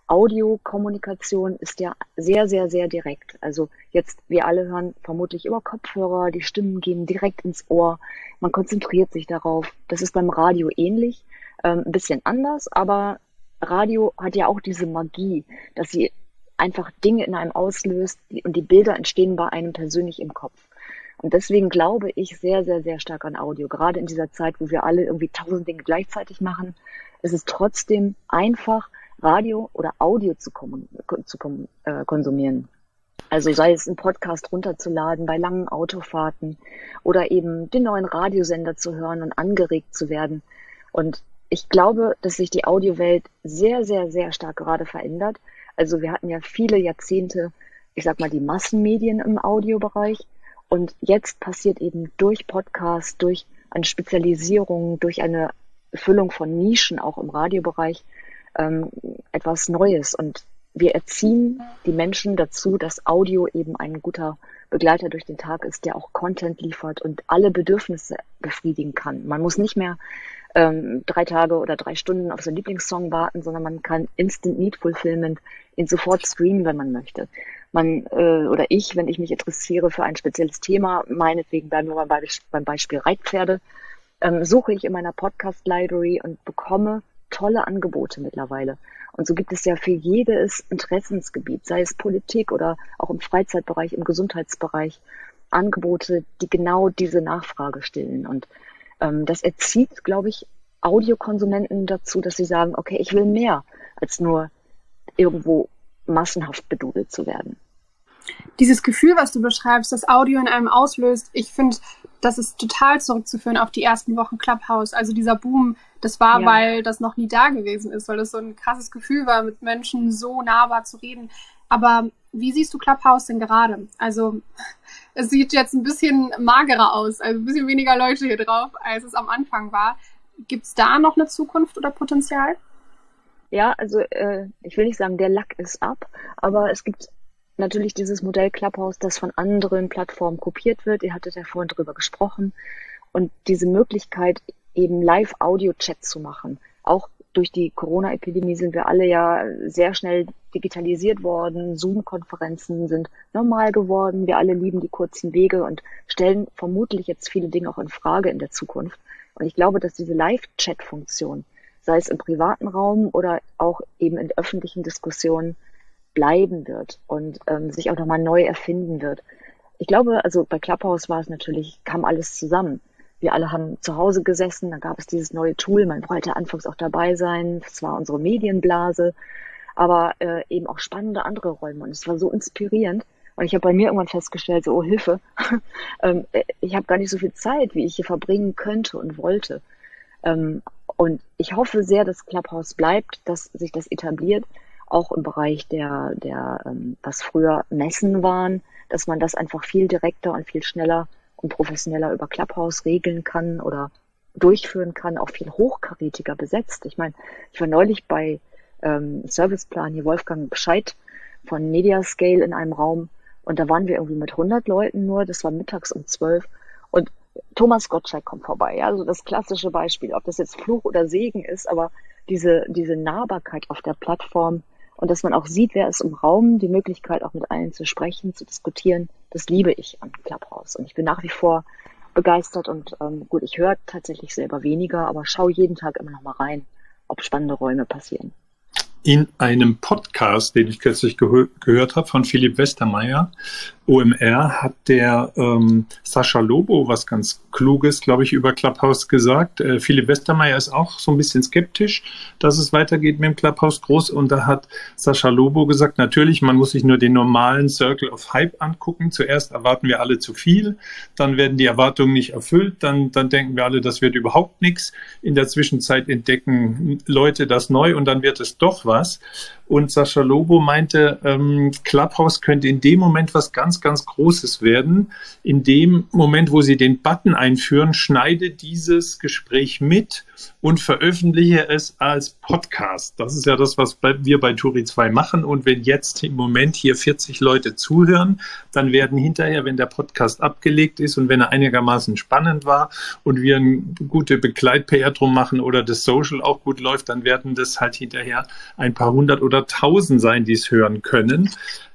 Audiokommunikation ist ja sehr, sehr, sehr direkt. Also jetzt, wir alle hören vermutlich über Kopfhörer, die Stimmen gehen direkt ins Ohr, man konzentriert sich darauf. Das ist beim Radio ähnlich, ähm, ein bisschen anders, aber Radio hat ja auch diese Magie, dass sie einfach Dinge in einem auslöst und die Bilder entstehen bei einem persönlich im Kopf. Und deswegen glaube ich sehr, sehr, sehr stark an Audio. Gerade in dieser Zeit, wo wir alle irgendwie tausend Dinge gleichzeitig machen, ist es trotzdem einfach, Radio oder Audio zu, kommun- zu kom- äh, konsumieren. Also sei es einen Podcast runterzuladen bei langen Autofahrten oder eben den neuen Radiosender zu hören und angeregt zu werden. Und ich glaube, dass sich die Audiowelt sehr, sehr, sehr stark gerade verändert. Also wir hatten ja viele Jahrzehnte, ich sag mal, die Massenmedien im Audiobereich. Und jetzt passiert eben durch Podcasts, durch eine Spezialisierung, durch eine Füllung von Nischen auch im Radiobereich ähm, etwas Neues. Und wir erziehen die Menschen dazu, dass Audio eben ein guter Begleiter durch den Tag ist, der auch Content liefert und alle Bedürfnisse befriedigen kann. Man muss nicht mehr ähm, drei Tage oder drei Stunden auf seinen Lieblingssong warten, sondern man kann Instant Need Fulfillment ihn sofort streamen, wenn man möchte. Man äh, oder ich, wenn ich mich interessiere für ein spezielles Thema, meinetwegen bleiben wir mal beim Beispiel Reitpferde, ähm, suche ich in meiner Podcast-Library und bekomme tolle Angebote mittlerweile. Und so gibt es ja für jedes Interessensgebiet, sei es Politik oder auch im Freizeitbereich, im Gesundheitsbereich, Angebote, die genau diese Nachfrage stillen. Und ähm, das erzieht, glaube ich, Audiokonsumenten dazu, dass sie sagen, okay, ich will mehr als nur irgendwo massenhaft bedudelt zu werden. Dieses Gefühl, was du beschreibst, das Audio in einem auslöst, ich finde, das ist total zurückzuführen auf die ersten Wochen Clubhouse. Also dieser Boom, das war, ja. weil das noch nie da gewesen ist, weil das so ein krasses Gefühl war, mit Menschen so nahbar zu reden. Aber wie siehst du Clubhouse denn gerade? Also es sieht jetzt ein bisschen magerer aus, also ein bisschen weniger Leute hier drauf, als es am Anfang war. Gibt es da noch eine Zukunft oder Potenzial? Ja, also äh, ich will nicht sagen, der Lack ist ab, aber es gibt natürlich dieses Modell Clubhouse, das von anderen Plattformen kopiert wird. Ihr hattet ja vorhin drüber gesprochen. Und diese Möglichkeit, eben Live-Audio-Chat zu machen. Auch durch die Corona-Epidemie sind wir alle ja sehr schnell digitalisiert worden. Zoom-Konferenzen sind normal geworden. Wir alle lieben die kurzen Wege und stellen vermutlich jetzt viele Dinge auch in Frage in der Zukunft. Und ich glaube, dass diese Live-Chat-Funktion, sei es im privaten Raum oder auch eben in öffentlichen Diskussionen, bleiben wird und ähm, sich auch nochmal neu erfinden wird. Ich glaube, also bei Clubhouse war es natürlich, kam alles zusammen. Wir alle haben zu Hause gesessen, dann gab es dieses neue Tool, man wollte anfangs auch dabei sein, das war unsere Medienblase, aber äh, eben auch spannende andere Räume und es war so inspirierend. Und ich habe bei mir irgendwann festgestellt, so, oh Hilfe, ähm, ich habe gar nicht so viel Zeit, wie ich hier verbringen könnte und wollte. Ähm, und ich hoffe sehr, dass Clubhouse bleibt, dass sich das etabliert, auch im Bereich der, der ähm, was früher Messen waren, dass man das einfach viel direkter und viel schneller und professioneller über Clubhouse regeln kann oder durchführen kann, auch viel hochkarätiger besetzt. Ich meine, ich war neulich bei ähm, Serviceplan hier Wolfgang Bescheid von Mediascale in einem Raum und da waren wir irgendwie mit hundert Leuten nur, das war mittags um zwölf und Thomas Gottschalk kommt vorbei, ja, also das klassische Beispiel, ob das jetzt Fluch oder Segen ist, aber diese, diese Nahbarkeit auf der Plattform und dass man auch sieht, wer ist im Raum, die Möglichkeit auch mit allen zu sprechen, zu diskutieren, das liebe ich an Clubhouse und ich bin nach wie vor begeistert und ähm, gut, ich höre tatsächlich selber weniger, aber schaue jeden Tag immer noch mal rein, ob spannende Räume passieren. In einem Podcast, den ich kürzlich gehö- gehört habe von Philipp Westermeier, O M R, hat der ähm, Sascha Lobo was ganz Kluges, glaube ich, über Clubhouse gesagt. Äh, Philipp Westermeier ist auch so ein bisschen skeptisch, dass es weitergeht mit dem Clubhouse groß. Und da hat Sascha Lobo gesagt, natürlich, man muss sich nur den normalen Circle of Hype angucken. Zuerst erwarten wir alle zu viel, dann werden die Erwartungen nicht erfüllt, dann, dann denken wir alle, das wird überhaupt nichts. In der Zwischenzeit entdecken Leute das neu und dann wird es doch was. Und Sascha Lobo meinte, ähm, Clubhouse könnte in dem Moment was ganz, ganz Großes werden. In dem Moment, wo sie den Button einführen, schneide dieses Gespräch mit und veröffentliche es als Podcast. Das ist ja das, was bei, wir bei Turi zwei machen. Und wenn jetzt im Moment hier vierzig Leute zuhören, dann werden hinterher, wenn der Podcast abgelegt ist und wenn er einigermaßen spannend war und wir eine gute Begleit-P R drum machen oder das Social auch gut läuft, dann werden das halt hinterher ein paar hundert oder tausend sein, die es hören können.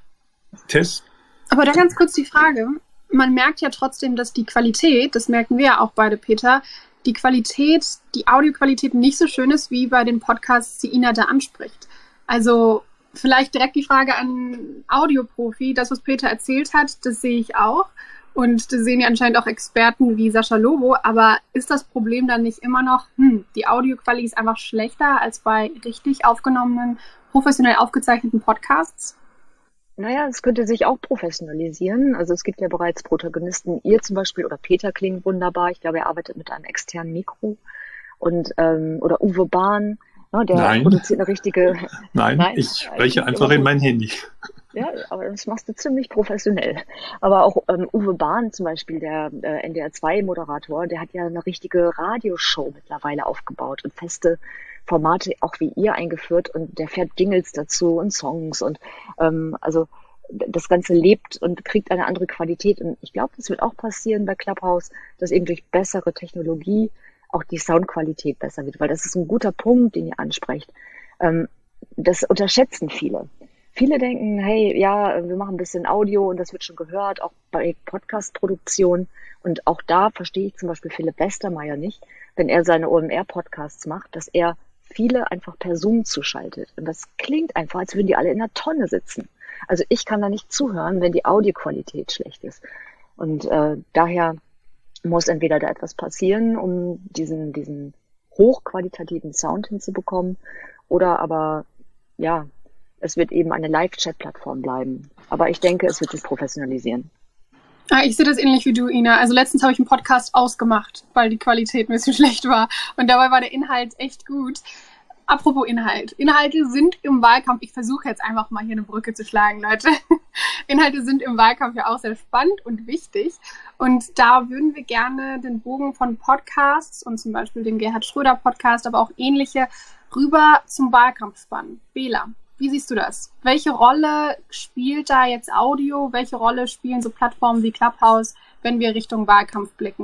Tess? Aber da ganz kurz die Frage. Man merkt ja trotzdem, dass die Qualität, das merken wir ja auch beide, Peter, die Qualität, die Audioqualität nicht so schön ist, wie bei den Podcasts, die Ina da anspricht. Also vielleicht direkt die Frage an Audioprofi. Das, was Peter erzählt hat, das sehe ich auch. Und das sehen ja anscheinend auch Experten wie Sascha Lobo. Aber ist das Problem dann nicht immer noch, hm, die Audioqualität ist einfach schlechter als bei richtig aufgenommenen, professionell aufgezeichneten Podcasts? Naja, es könnte sich auch professionalisieren. Also es gibt ja bereits Protagonisten, ihr zum Beispiel oder Peter klingt wunderbar. Ich glaube, er arbeitet mit einem externen Mikro. Und ähm, oder Uwe Bahn, ne, der Nein. produziert eine richtige... Nein, Nein ich spreche einfach in mein Handy. Ja, aber das machst du ziemlich professionell. Aber auch ähm, Uwe Bahn zum Beispiel, der äh, N D R zwei Moderator, der hat ja eine richtige Radioshow mittlerweile aufgebaut und feste Formate auch wie ihr eingeführt und der fährt Jingles dazu und Songs und ähm, also das Ganze lebt und kriegt eine andere Qualität und ich glaube, das wird auch passieren bei Clubhouse, dass eben durch bessere Technologie auch die Soundqualität besser wird, weil das ist ein guter Punkt, den ihr ansprecht. Ähm, das unterschätzen viele. Viele denken, hey, ja, wir machen ein bisschen Audio und das wird schon gehört, auch bei Podcast-Produktion. Und auch da verstehe ich zum Beispiel Philipp Westermeier nicht, wenn er seine O M R-Podcasts macht, dass er viele einfach per Zoom zuschaltet. Und das klingt einfach, als würden die alle in einer Tonne sitzen. Also ich kann da nicht zuhören, wenn die Audioqualität schlecht ist. Und äh, daher muss entweder da etwas passieren, um diesen, diesen hochqualitativen Sound hinzubekommen, oder aber, ja, es wird eben eine Live-Chat-Plattform bleiben. Aber ich denke, es wird sich professionalisieren. Ja, ich sehe das ähnlich wie du, Ina. Also letztens habe ich einen Podcast ausgemacht, weil die Qualität ein bisschen schlecht war. Und dabei war der Inhalt echt gut. Apropos Inhalt. Inhalte sind im Wahlkampf, ich versuche jetzt einfach mal hier eine Brücke zu schlagen, Leute. Inhalte sind im Wahlkampf ja auch sehr spannend und wichtig. Und da würden wir gerne den Bogen von Podcasts und zum Beispiel den Gerhard Schröder Podcast, aber auch ähnliche, rüber zum Wahlkampf spannen. Bela, wie siehst du das? Welche Rolle spielt da jetzt Audio? Welche Rolle spielen so Plattformen wie Clubhouse, wenn wir Richtung Wahlkampf blicken?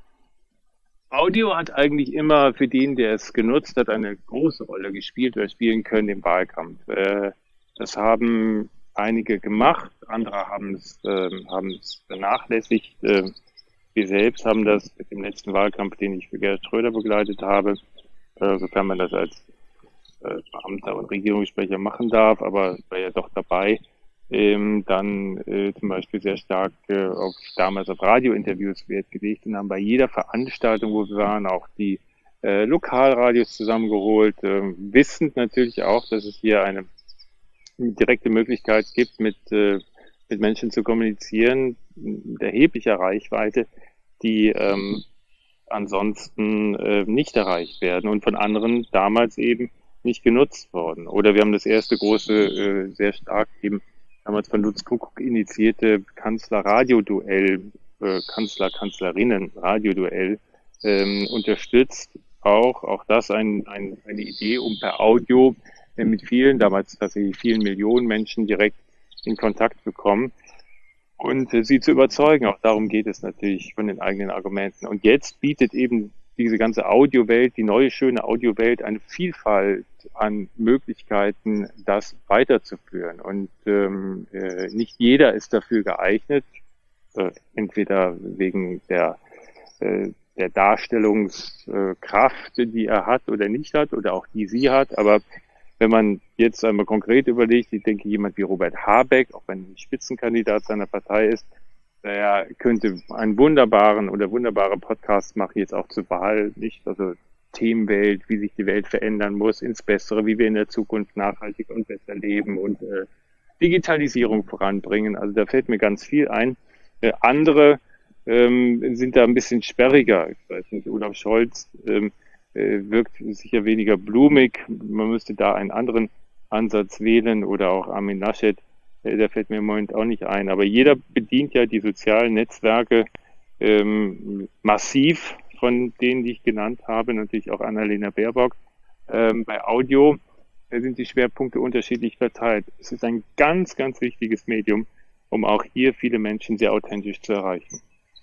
Audio hat eigentlich immer für den, der es genutzt hat, eine große Rolle gespielt oder spielen können im Wahlkampf. Das haben einige gemacht, andere haben es, haben es vernachlässigt. Wir selbst haben das im letzten Wahlkampf, den ich für Gerhard Schröder begleitet habe, sofern man das als Beamter und Regierungssprecher machen darf, aber ich war ja doch dabei, ähm, dann äh, zum Beispiel sehr stark äh, auf damals auf Radiointerviews Wert gelegt und haben bei jeder Veranstaltung, wo wir waren, auch die äh, Lokalradios zusammengeholt, äh, wissend natürlich auch, dass es hier eine direkte Möglichkeit gibt, mit, äh, mit Menschen zu kommunizieren, mit erheblicher Reichweite, die ähm, ansonsten äh, nicht erreicht werden und von anderen damals eben nicht genutzt worden. Oder wir haben das erste große, äh, sehr stark eben damals von Lutz Kuckuck initiierte Kanzler-Radio-Duell, äh, Kanzler-Kanzlerinnen-Radio-Duell ähm, unterstützt. Auch, auch das ein, ein, eine Idee, um per Audio äh, mit vielen, damals tatsächlich vielen Millionen Menschen direkt in Kontakt bekommen und äh, sie zu überzeugen. Auch darum geht es natürlich von den eigenen Argumenten. Und jetzt bietet eben diese ganze Audiowelt, die neue schöne Audiowelt, eine Vielfalt an Möglichkeiten, das weiterzuführen. Und ähm, äh, nicht jeder ist dafür geeignet, äh, entweder wegen der äh, der Darstellungskraft, die er hat oder nicht hat oder auch die sie hat. Aber wenn man jetzt einmal konkret überlegt, ich denke, jemand wie Robert Habeck, auch wenn er nicht Spitzenkandidat seiner Partei ist, der könnte einen wunderbaren oder wunderbare Podcast machen, jetzt auch zur Wahl, nicht? Also Themenwelt, wie sich die Welt verändern muss, ins Bessere, wie wir in der Zukunft nachhaltiger und besser leben und äh, Digitalisierung voranbringen. Also da fällt mir ganz viel ein. Äh, andere ähm, sind da ein bisschen sperriger. Ich weiß nicht, Olaf Scholz ähm, äh, wirkt sicher weniger blumig. Man müsste da einen anderen Ansatz wählen oder auch Armin Laschet. Äh, der fällt mir im Moment auch nicht ein. Aber jeder bedient ja die sozialen Netzwerke ähm, massiv, von denen, die ich genannt habe, natürlich auch Annalena Baerbock. Ähm, bei Audio äh, sind die Schwerpunkte unterschiedlich verteilt. Es ist ein ganz, ganz wichtiges Medium, um auch hier viele Menschen sehr authentisch zu erreichen.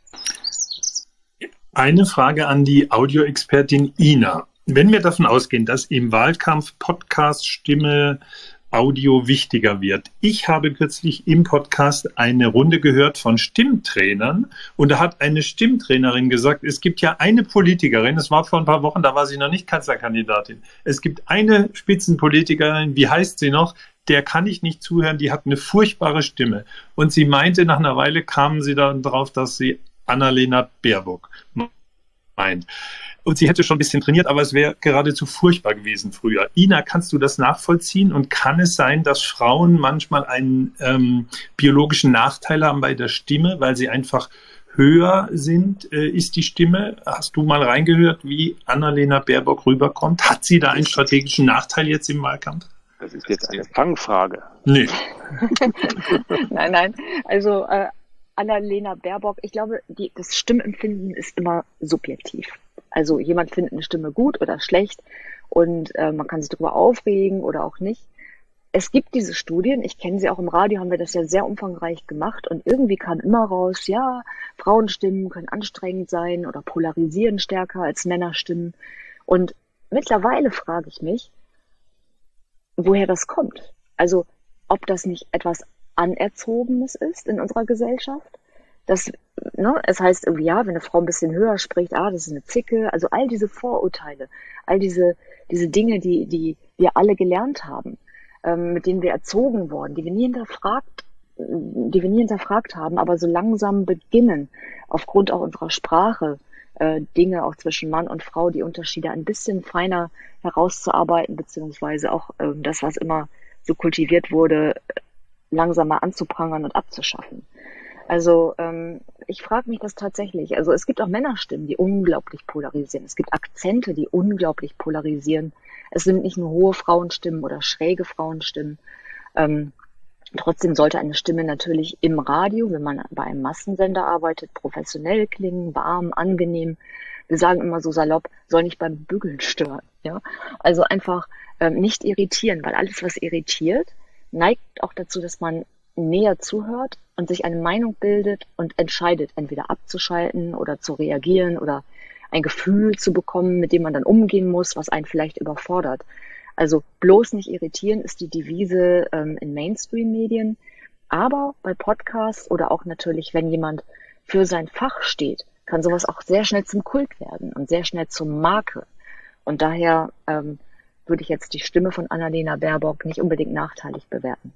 Eine Frage an die Audioexpertin Ina. Wenn wir davon ausgehen, dass im Wahlkampf Podcast, Stimme, Audio wichtiger wird. Ich habe kürzlich im Podcast eine Runde gehört von Stimmtrainern und da hat eine Stimmtrainerin gesagt, es gibt ja eine Politikerin, das war vor ein paar Wochen, da war sie noch nicht Kanzlerkandidatin. Es gibt eine Spitzenpolitikerin, wie heißt sie noch? Der kann ich nicht zuhören, die hat eine furchtbare Stimme. Und sie meinte, nach einer Weile kamen sie dann drauf, dass sie Annalena Baerbock meint. Und sie hätte schon ein bisschen trainiert, aber es wäre geradezu furchtbar gewesen früher. Ina, kannst du das nachvollziehen? Und kann es sein, dass Frauen manchmal einen ähm, biologischen Nachteil haben bei der Stimme, weil sie einfach höher sind, äh, ist die Stimme? Hast du mal reingehört, wie Annalena Baerbock rüberkommt? Hat sie da einen strategischen Nachteil jetzt im Wahlkampf? Das ist jetzt eine Fangfrage. Nee. nein, nein. Also äh, Annalena Baerbock, ich glaube, die, das Stimmempfinden ist immer subjektiv. Also jemand findet eine Stimme gut oder schlecht und äh, man kann sich darüber aufregen oder auch nicht. Es gibt diese Studien, ich kenne sie auch im Radio, haben wir das ja sehr umfangreich gemacht und irgendwie kam immer raus, ja, Frauenstimmen können anstrengend sein oder polarisieren stärker als Männerstimmen. Und mittlerweile frage ich mich, woher das kommt. Also ob das nicht etwas Anerzogenes ist in unserer Gesellschaft. Das, ne, es heißt irgendwie, ja, wenn eine Frau ein bisschen höher spricht, ah, das ist eine Zicke. Also all diese Vorurteile, all diese, diese Dinge, die, die wir alle gelernt haben, ähm, mit denen wir erzogen wurden, die wir nie hinterfragt, die wir nie hinterfragt haben, aber so langsam beginnen, aufgrund auch unserer Sprache, äh, Dinge auch zwischen Mann und Frau, die Unterschiede ein bisschen feiner herauszuarbeiten, beziehungsweise auch äh, das, was immer so kultiviert wurde, langsamer anzuprangern und abzuschaffen. Also ähm, ich frage mich das tatsächlich. Also es gibt auch Männerstimmen, die unglaublich polarisieren. Es gibt Akzente, die unglaublich polarisieren. Es sind nicht nur hohe Frauenstimmen oder schräge Frauenstimmen. Ähm, trotzdem sollte eine Stimme natürlich im Radio, wenn man bei einem Massensender arbeitet, professionell klingen, warm, angenehm. Wir sagen immer so salopp, soll nicht beim Bügeln stören. Ja? Also einfach ähm, nicht irritieren, weil alles, was irritiert, neigt auch dazu, dass man näher zuhört und sich eine Meinung bildet und entscheidet, entweder abzuschalten oder zu reagieren oder ein Gefühl zu bekommen, mit dem man dann umgehen muss, was einen vielleicht überfordert. Also bloß nicht irritieren ist die Devise ähm, in Mainstream-Medien, aber bei Podcasts oder auch natürlich, wenn jemand für sein Fach steht, kann sowas auch sehr schnell zum Kult werden und sehr schnell zur Marke. Und daher ähm, würde ich jetzt die Stimme von Annalena Baerbock nicht unbedingt nachteilig bewerten.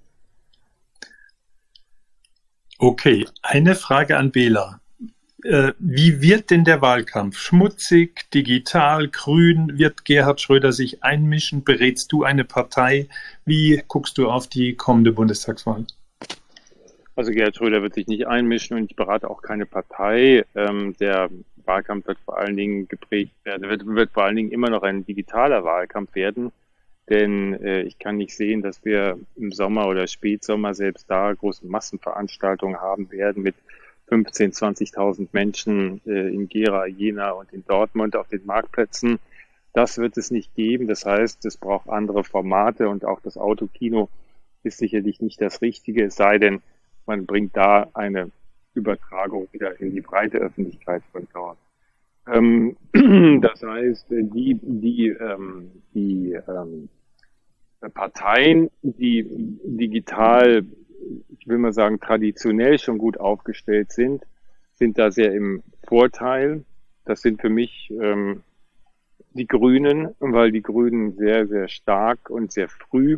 Okay, eine Frage an Bela. Äh, wie wird denn der Wahlkampf? Schmutzig, digital, grün? Wird Gerhard Schröder sich einmischen? Berätst du eine Partei? Wie guckst du auf die kommende Bundestagswahl? Also Gerhard Schröder wird sich nicht einmischen und ich berate auch keine Partei. Ähm, der Wahlkampf wird vor allen Dingen geprägt werden, wird, wird vor allen Dingen immer noch ein digitaler Wahlkampf werden. Denn äh, ich kann nicht sehen, dass wir im Sommer oder Spätsommer selbst da große Massenveranstaltungen haben werden mit fünfzehntausend, zwanzigtausend Menschen äh, in Gera, Jena und in Dortmund auf den Marktplätzen. Das wird es nicht geben. Das heißt, es braucht andere Formate und auch das Autokino ist sicherlich nicht das Richtige, es sei denn, man bringt da eine Übertragung wieder in die breite Öffentlichkeit von dort. Ähm, das heißt, die, die, ähm, die ähm, Parteien, die digital, ich will mal sagen, traditionell schon gut aufgestellt sind, sind da sehr im Vorteil. Das sind für mich ähm, die Grünen, weil die Grünen sehr, sehr stark und sehr früh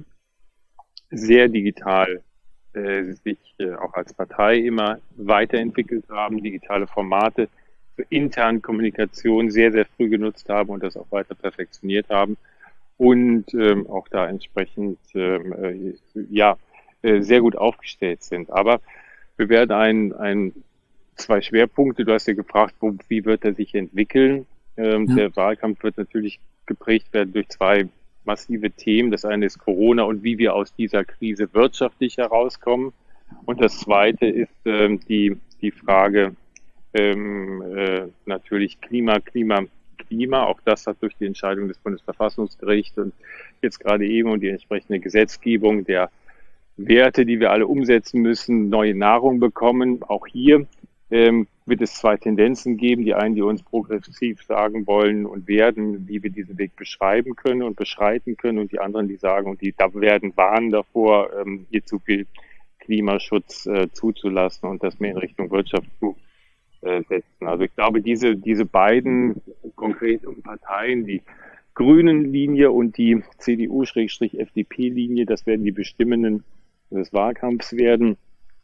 sehr digital äh, sich äh, auch als Partei immer weiterentwickelt haben, digitale Formate für interne Kommunikation sehr, sehr früh genutzt haben und das auch weiter perfektioniert haben und ähm, auch da entsprechend ähm, äh, ja äh, sehr gut aufgestellt sind. Aber wir werden ein, ein zwei Schwerpunkte, du hast ja gefragt, wo, wie wird er sich entwickeln? Ähm, ja. Der Wahlkampf wird natürlich geprägt werden durch zwei massive Themen. Das eine ist Corona und wie wir aus dieser Krise wirtschaftlich herauskommen. Und das zweite ist ähm, die, die Frage ähm, äh, natürlich Klima, Klima, Klima. Auch das hat durch die Entscheidung des Bundesverfassungsgerichts und jetzt gerade eben und die entsprechende Gesetzgebung der Werte, die wir alle umsetzen müssen, neue Nahrung bekommen. Auch hier ähm, wird es zwei Tendenzen geben. Die einen, die uns progressiv sagen wollen und werden, wie wir diesen Weg beschreiben können und beschreiten können, und die anderen, die sagen, und die da werden warnen davor, ähm, hier zu viel Klimaschutz äh, zuzulassen und das mehr in Richtung Wirtschaft zu äh, setzen. Also ich glaube, diese diese beiden konkreten Parteien, die Grünen-Linie und die C D U-F D P-Linie, das werden die bestimmenden des Wahlkampfs werden.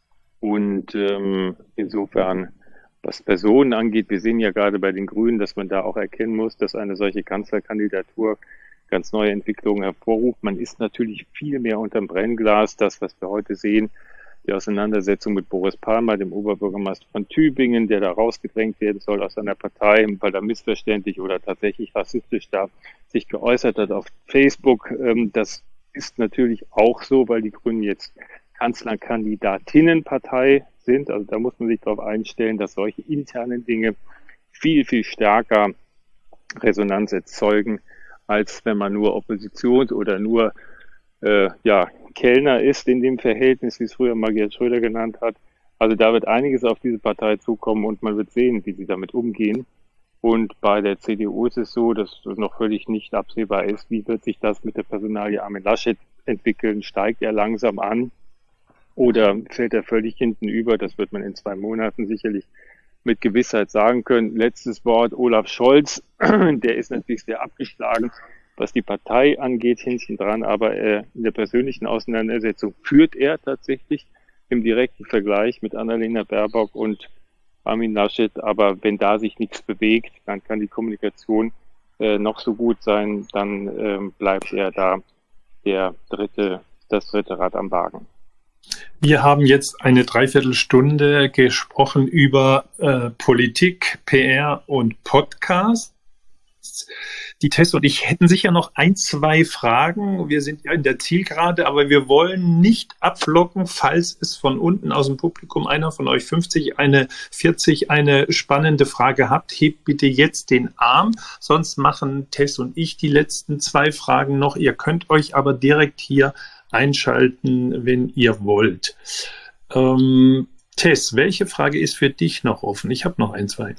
Und ähm, insofern, was Personen angeht, wir sehen ja gerade bei den Grünen, dass man da auch erkennen muss, dass eine solche Kanzlerkandidatur ganz neue Entwicklungen hervorruft. Man ist natürlich viel mehr unterm Brennglas. Das, was wir heute sehen, die Auseinandersetzung mit Boris Palmer, dem Oberbürgermeister von Tübingen, der da rausgedrängt werden soll aus seiner Partei, weil er missverständlich oder tatsächlich rassistisch da sich geäußert hat auf Facebook. Ähm, das ist natürlich auch so, weil die Grünen jetzt Kanzlerkandidatinnenpartei sind. Also da muss man sich darauf einstellen, dass solche internen Dinge viel, viel stärker Resonanz erzeugen, als wenn man nur Oppositions- oder nur äh, ja, Kellner ist in dem Verhältnis, wie es früher mal Gerhard Schröder genannt hat. Also da wird einiges auf diese Partei zukommen und man wird sehen, wie sie damit umgehen. Und bei der C D U ist es so, dass noch völlig nicht absehbar ist, wie wird sich das mit der Personalie Armin Laschet entwickeln. Steigt er langsam an oder fällt er völlig hinten über? Das wird man in zwei Monaten sicherlich mit Gewissheit sagen können. Letztes Wort, Olaf Scholz, der ist natürlich sehr abgeschlagen, was die Partei angeht, hinten dran, aber äh, in der persönlichen Auseinandersetzung führt er tatsächlich im direkten Vergleich mit Annalena Baerbock und Armin Laschet. Aber wenn da sich nichts bewegt, dann kann die Kommunikation äh, noch so gut sein, dann äh, bleibt er da der dritte, das dritte Rad am Wagen. Wir haben jetzt eine Dreiviertelstunde gesprochen über äh, Politik, P R und Podcasts. Die Tess und ich hätten sicher noch ein, zwei Fragen. Wir sind ja in der Zielgerade, aber wir wollen nicht ablocken, falls es von unten aus dem Publikum einer von euch fünfzig, eine vierzig, eine spannende Frage habt. Hebt bitte jetzt den Arm, sonst machen Tess und ich die letzten zwei Fragen noch. Ihr könnt euch aber direkt hier einschalten, wenn ihr wollt. Ähm, Tess, welche Frage ist für dich noch offen? Ich habe noch ein, zwei.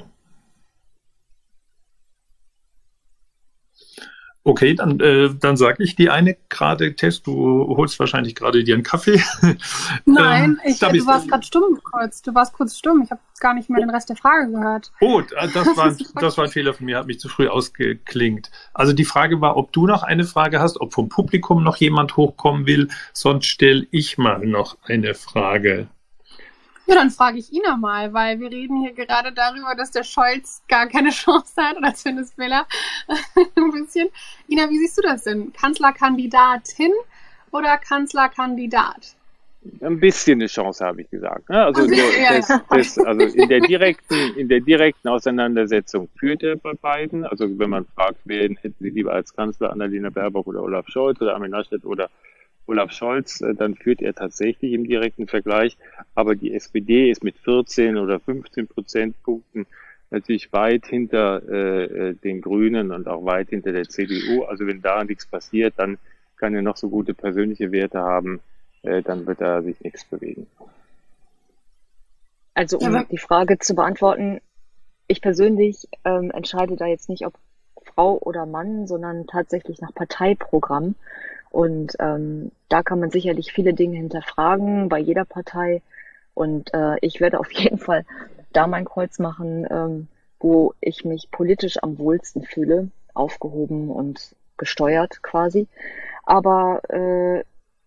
Okay, dann, äh, dann sage ich die eine gerade, Tess, du holst wahrscheinlich gerade dir einen Kaffee. Nein, ich, ähm, du warst gerade stumm kurz. Du warst kurz stumm. Ich habe gar nicht mehr den Rest der Frage gehört. Oh, das war, das war ein Fehler von mir, hat mich zu früh ausgeklingt. Also die Frage war, ob du noch eine Frage hast, ob vom Publikum noch jemand hochkommen will. Sonst stelle ich mal noch eine Frage. Ja, dann frage ich Ina mal, weil wir reden hier gerade darüber, dass der Scholz gar keine Chance hat, oder zumindest will er ein bisschen. Ina, wie siehst du das denn? Kanzlerkandidatin oder Kanzlerkandidat? ein bisschen eine Chance, habe ich gesagt. Ne? Also, Also, nur ja, das, ja. das, also in der direkten, in der direkten Auseinandersetzung führt er bei beiden. Also wenn man fragt, wen hätten Sie lieber als Kanzler, Annalena Baerbock oder Olaf Scholz oder Armin Laschet oder Olaf Scholz, äh, dann führt er tatsächlich im direkten Vergleich. Aber die S P D ist mit vierzehn oder fünfzehn Prozentpunkten natürlich weit hinter äh, den Grünen und auch weit hinter der C D U. Also wenn da nichts passiert, dann kann er noch so gute persönliche Werte haben, äh, dann wird da sich nichts bewegen. Also um Ja, die Frage zu beantworten, ich persönlich ähm, entscheide da jetzt nicht, ob Frau oder Mann, sondern tatsächlich nach Parteiprogramm. Und ähm, da kann man sicherlich viele Dinge hinterfragen bei jeder Partei. Und äh, ich werde auf jeden Fall da mein Kreuz machen, ähm, wo ich mich politisch am wohlsten fühle, aufgehoben und gesteuert quasi. Aber äh,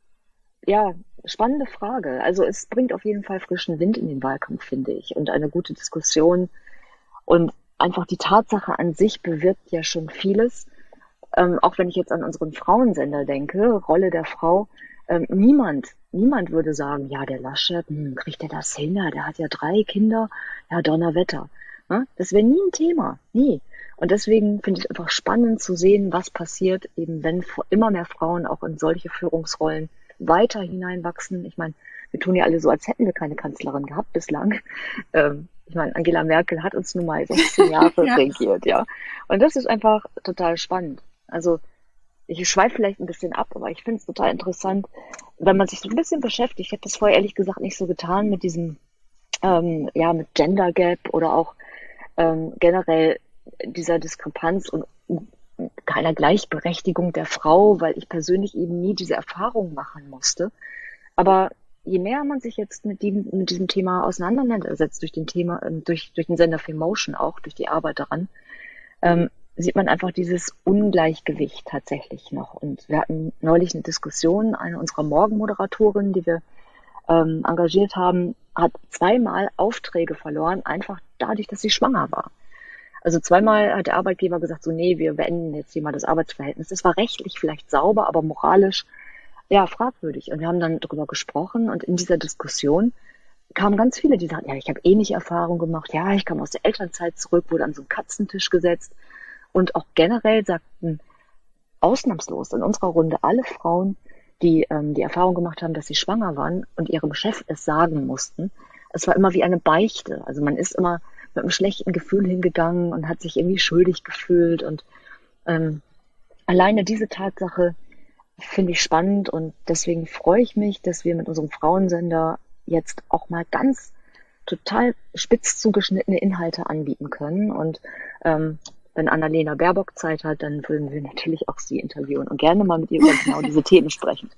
ja, spannende Frage. Also es bringt auf jeden Fall frischen Wind in den Wahlkampf, finde ich, und eine gute Diskussion. Und einfach die Tatsache an sich bewirkt ja schon vieles. Ähm, auch wenn ich jetzt an unseren Frauensender denke, Rolle der Frau, ähm, niemand, niemand würde sagen, ja, der Laschet, hm, kriegt der das hin? Ja, der hat ja drei Kinder, ja, Donnerwetter. Ne? Das wäre nie ein Thema, nie. Und deswegen finde ich es einfach spannend zu sehen, was passiert, eben wenn immer mehr Frauen auch in solche Führungsrollen weiter hineinwachsen. Ich meine, wir tun ja alle so, als hätten wir keine Kanzlerin gehabt bislang. Ähm, ich meine, Angela Merkel hat uns nun mal sechzehn Jahre Ja. regiert, ja. Und das ist einfach total spannend. Also ich schweife vielleicht ein bisschen ab, aber ich finde es total interessant, wenn man sich so ein bisschen beschäftigt. Ich habe das vorher ehrlich gesagt nicht so getan mit diesem, ähm, ja, mit Gender Gap oder auch ähm, generell dieser Diskrepanz und keiner Gleichberechtigung der Frau, weil ich persönlich eben nie diese Erfahrung machen musste. Aber je mehr man sich jetzt mit diesem, mit diesem Thema auseinandersetzt, durch den Thema, durch, durch den Sender Femotion auch, durch die Arbeit daran, ähm, sieht man einfach dieses Ungleichgewicht tatsächlich noch. Und wir hatten neulich eine Diskussion, eine unserer Morgenmoderatorinnen, die wir ähm, engagiert haben, hat zweimal Aufträge verloren, einfach dadurch, dass sie schwanger war. Also zweimal hat der Arbeitgeber gesagt, so nee, wir beenden jetzt hier mal das Arbeitsverhältnis. Das war rechtlich vielleicht sauber, aber moralisch ja fragwürdig. Und wir haben dann darüber gesprochen und in dieser Diskussion kamen ganz viele, die sagten, ja, ich habe ähnliche Erfahrungen gemacht, ja, ich kam aus der Elternzeit zurück, wurde an so einen Katzentisch gesetzt. Und auch generell sagten ausnahmslos in unserer Runde alle Frauen, die ähm, die Erfahrung gemacht haben, dass sie schwanger waren und ihrem Chef es sagen mussten. Es war immer wie eine Beichte. Also man ist immer mit einem schlechten Gefühl hingegangen und hat sich irgendwie schuldig gefühlt. Und ähm, alleine diese Tatsache finde ich spannend und deswegen freue ich mich, dass wir mit unserem Frauensender jetzt auch mal ganz total spitz zugeschnittene Inhalte anbieten können. Und ähm, wenn Annalena Baerbock Zeit hat, dann würden wir natürlich auch sie interviewen und gerne mal mit ihr über genau diese Themen sprechen.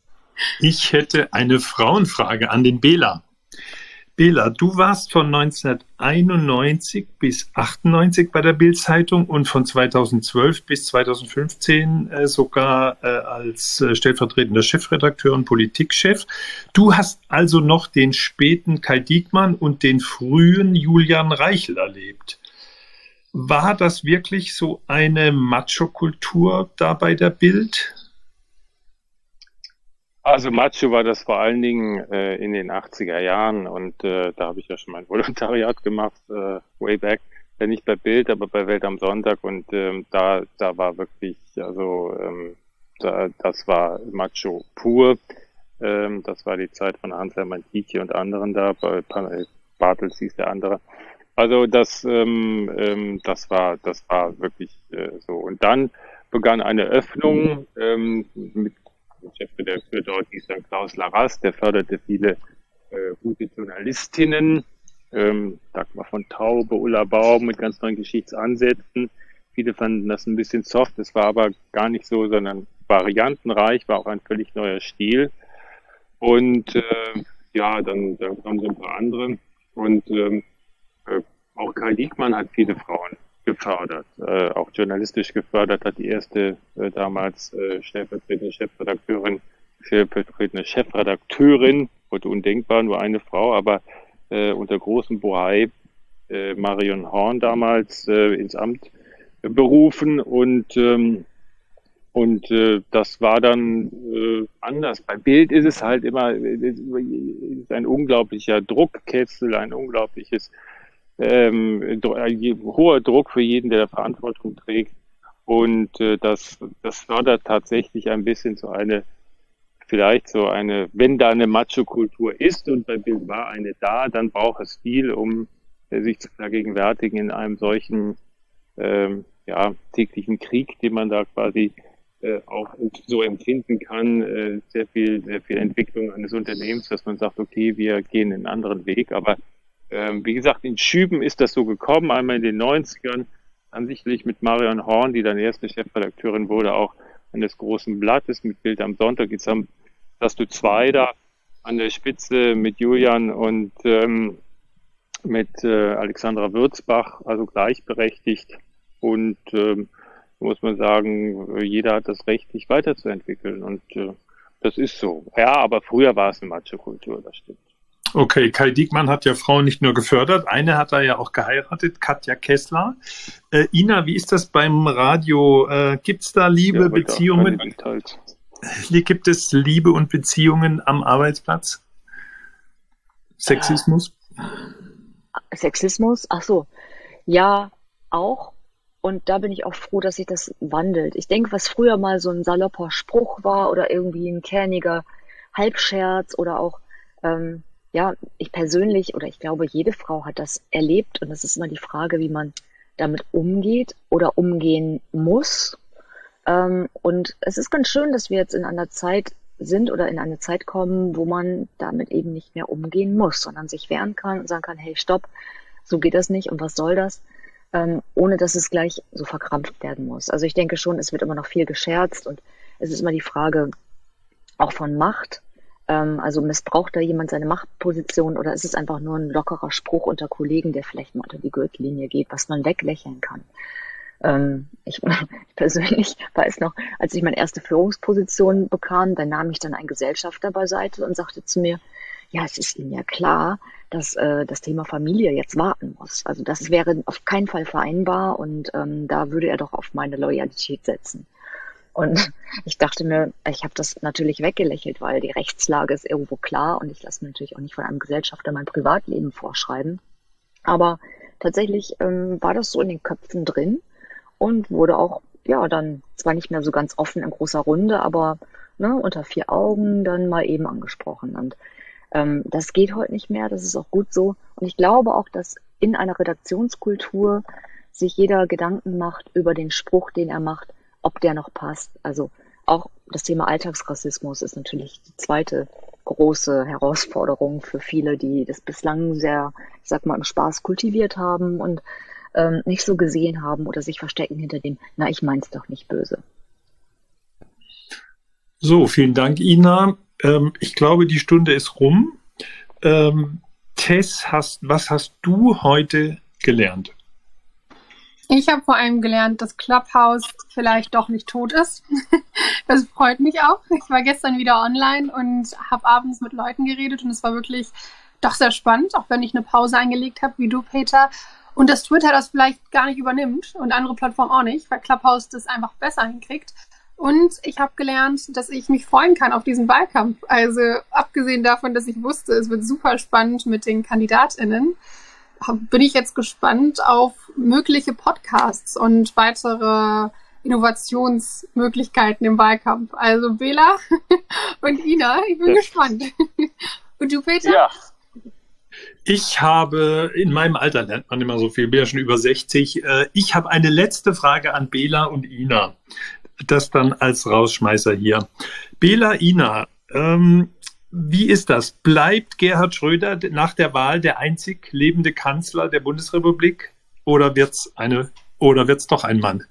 Ich hätte eine Frauenfrage an den Bela. Bela, du warst von neunzehnhunderteinundneunzig bis achtundneunzig bei der Bild-Zeitung und von zweitausendzwölf bis zweitausendfünfzehn äh, sogar äh, als äh, stellvertretender Chefredakteur und Politikchef. Du hast also noch den späten Kai Diekmann und den frühen Julian Reichel erlebt. War das wirklich so eine Macho-Kultur da bei der Bild? Also Macho war das vor allen Dingen äh, in den achtziger Jahren und äh, da habe ich ja schon mein Volontariat gemacht, äh, way back. Ja, nicht bei Bild, aber bei Welt am Sonntag und ähm, da da war wirklich, also ähm, da, das war Macho pur. Ähm, das war die Zeit von Hans-Hermann Tietje und anderen da, bei Bartels hieß der andere. Also das ähm, ähm, das war das war wirklich äh, so. Und dann begann eine Öffnung ähm, mit Chefredakteur dort hieß dann Klaus Larras, der förderte viele äh, gute Journalistinnen, ähm, Dagmar von Taube, Ulla Baum mit ganz neuen Geschichtsansätzen. Viele fanden das ein bisschen soft, es war aber gar nicht so, sondern variantenreich, war auch ein völlig neuer Stil. Und äh, ja, dann, dann kamen so ein paar andere. Und ähm, äh, auch Kai Diekmann hat viele Frauen gefördert, äh, auch journalistisch gefördert, hat die erste äh, damals äh, stellvertretende Chefredakteurin, stellvertretende Chefredakteurin, heute undenkbar, nur eine Frau, aber äh, unter großem Bohai äh, Marion Horn damals äh, ins Amt äh, berufen und ähm, und äh, das war dann äh, anders. Bei Bild ist es halt immer ist ein unglaublicher Druckkessel, ein unglaubliches ähm, ein hoher Druck für jeden, der da Verantwortung trägt. Und äh, das, das fördert tatsächlich ein bisschen so eine, vielleicht so eine, wenn da eine Macho-Kultur ist und bei Bild war eine da, dann braucht es viel, um äh, sich zu vergegenwärtigen in einem solchen ähm, ja, täglichen Krieg, den man da quasi äh, auch so empfinden kann, äh, sehr viel, sehr viel Entwicklung eines Unternehmens, dass man sagt, okay, wir gehen einen anderen Weg. Aber ähm, wie gesagt, in Schüben ist das so gekommen, einmal in den neunzigern, dann sicherlich mit Marion Horn, die dann erste Chefredakteurin wurde, auch eines großen Blattes mit Bild am Sonntag. Jetzt haben, hast du zwei da an der Spitze mit Julian und ähm, mit äh, Alexandra Würzbach, also gleichberechtigt. Und ähm, muss man sagen, jeder hat das Recht, sich weiterzuentwickeln. Und äh, das ist so. Ja, aber früher war es eine Macho-Kultur, das stimmt. Okay, Kai Diekmann hat ja Frauen nicht nur gefördert, eine hat er ja auch geheiratet, Katja Kessler. Äh, Ina, wie ist das beim Radio? Äh, gibt es da Liebe, ja, Beziehungen? Gibt es Liebe und Beziehungen am Arbeitsplatz? Sexismus? Sexismus? Ach so. Ja, auch. Und da bin ich auch froh, dass sich das wandelt. Ich denke, was früher mal so ein salopper Spruch war oder irgendwie ein kerniger Halbscherz oder auch ähm, ja, ich persönlich oder ich glaube, jede Frau hat das erlebt und es ist immer die Frage, wie man damit umgeht oder umgehen muss. Ähm, und es ist ganz schön, dass wir jetzt in einer Zeit sind oder in eine Zeit kommen, wo man damit eben nicht mehr umgehen muss, sondern sich wehren kann und sagen kann, hey, stopp, so geht das nicht und was soll das? Ähm, ohne dass es gleich so verkrampft werden muss. Also ich denke schon, es wird immer noch viel gescherzt und es ist immer die Frage auch von Macht. Also missbraucht da jemand seine Machtposition oder ist es einfach nur ein lockerer Spruch unter Kollegen, der vielleicht mal unter die Gürtellinie geht, was man weglächeln kann? Ähm, ich, ich persönlich weiß noch, als ich meine erste Führungsposition bekam, da nahm ich dann einen Gesellschafter beiseite und sagte zu mir, ja, es ist Ihnen ja klar, dass äh, das Thema Familie jetzt warten muss. Also das wäre auf keinen Fall vereinbar und ähm, da würde er doch auf meine Loyalität setzen. Und ich dachte mir, ich habe das natürlich weggelächelt, weil die Rechtslage ist irgendwo klar und ich lasse mir natürlich auch nicht von einem Gesellschafter mein Privatleben vorschreiben. Aber tatsächlich ähm, war das so in den Köpfen drin und wurde auch, ja, dann zwar nicht mehr so ganz offen in großer Runde, aber ne, unter vier Augen dann mal eben angesprochen. Und ähm, das geht heute nicht mehr, das ist auch gut so. Und ich glaube auch, dass in einer Redaktionskultur sich jeder Gedanken macht über den Spruch, den er macht, ob der noch passt. Also auch das Thema Alltagsrassismus ist natürlich die zweite große Herausforderung für viele, die das bislang sehr, ich sag mal, im Spaß kultiviert haben und ähm, nicht so gesehen haben oder sich verstecken hinter dem, na, ich mein's doch nicht böse. So, vielen Dank, Ina. Ähm, ich glaube, die Stunde ist rum. Ähm, Tess, hast, was hast du heute gelernt? Ich habe vor allem gelernt, dass Clubhouse vielleicht doch nicht tot ist. Das freut mich auch. Ich war gestern wieder online und habe abends mit Leuten geredet und es war wirklich doch sehr spannend, auch wenn ich eine Pause eingelegt habe, wie du, Peter. Und dass Twitter das vielleicht gar nicht übernimmt und andere Plattformen auch nicht, weil Clubhouse das einfach besser hinkriegt. Und ich habe gelernt, dass ich mich freuen kann auf diesen Wahlkampf. Also abgesehen davon, dass ich wusste, es wird super spannend mit den KandidatInnen, bin ich jetzt gespannt auf mögliche Podcasts und weitere Innovationsmöglichkeiten im Wahlkampf. Also Bela und Ina, ich bin gespannt. Und du, Peter? Ja. Ich habe, in meinem Alter lernt man immer so viel, bin ja schon über sechzig. Ich habe eine letzte Frage an Bela und Ina. Das dann als Rausschmeißer hier. Bela, Ina, ähm, wie ist das? Bleibt Gerhard Schröder nach der Wahl der einzig lebende Kanzler der Bundesrepublik oder wird's eine oder wird's doch ein Mann?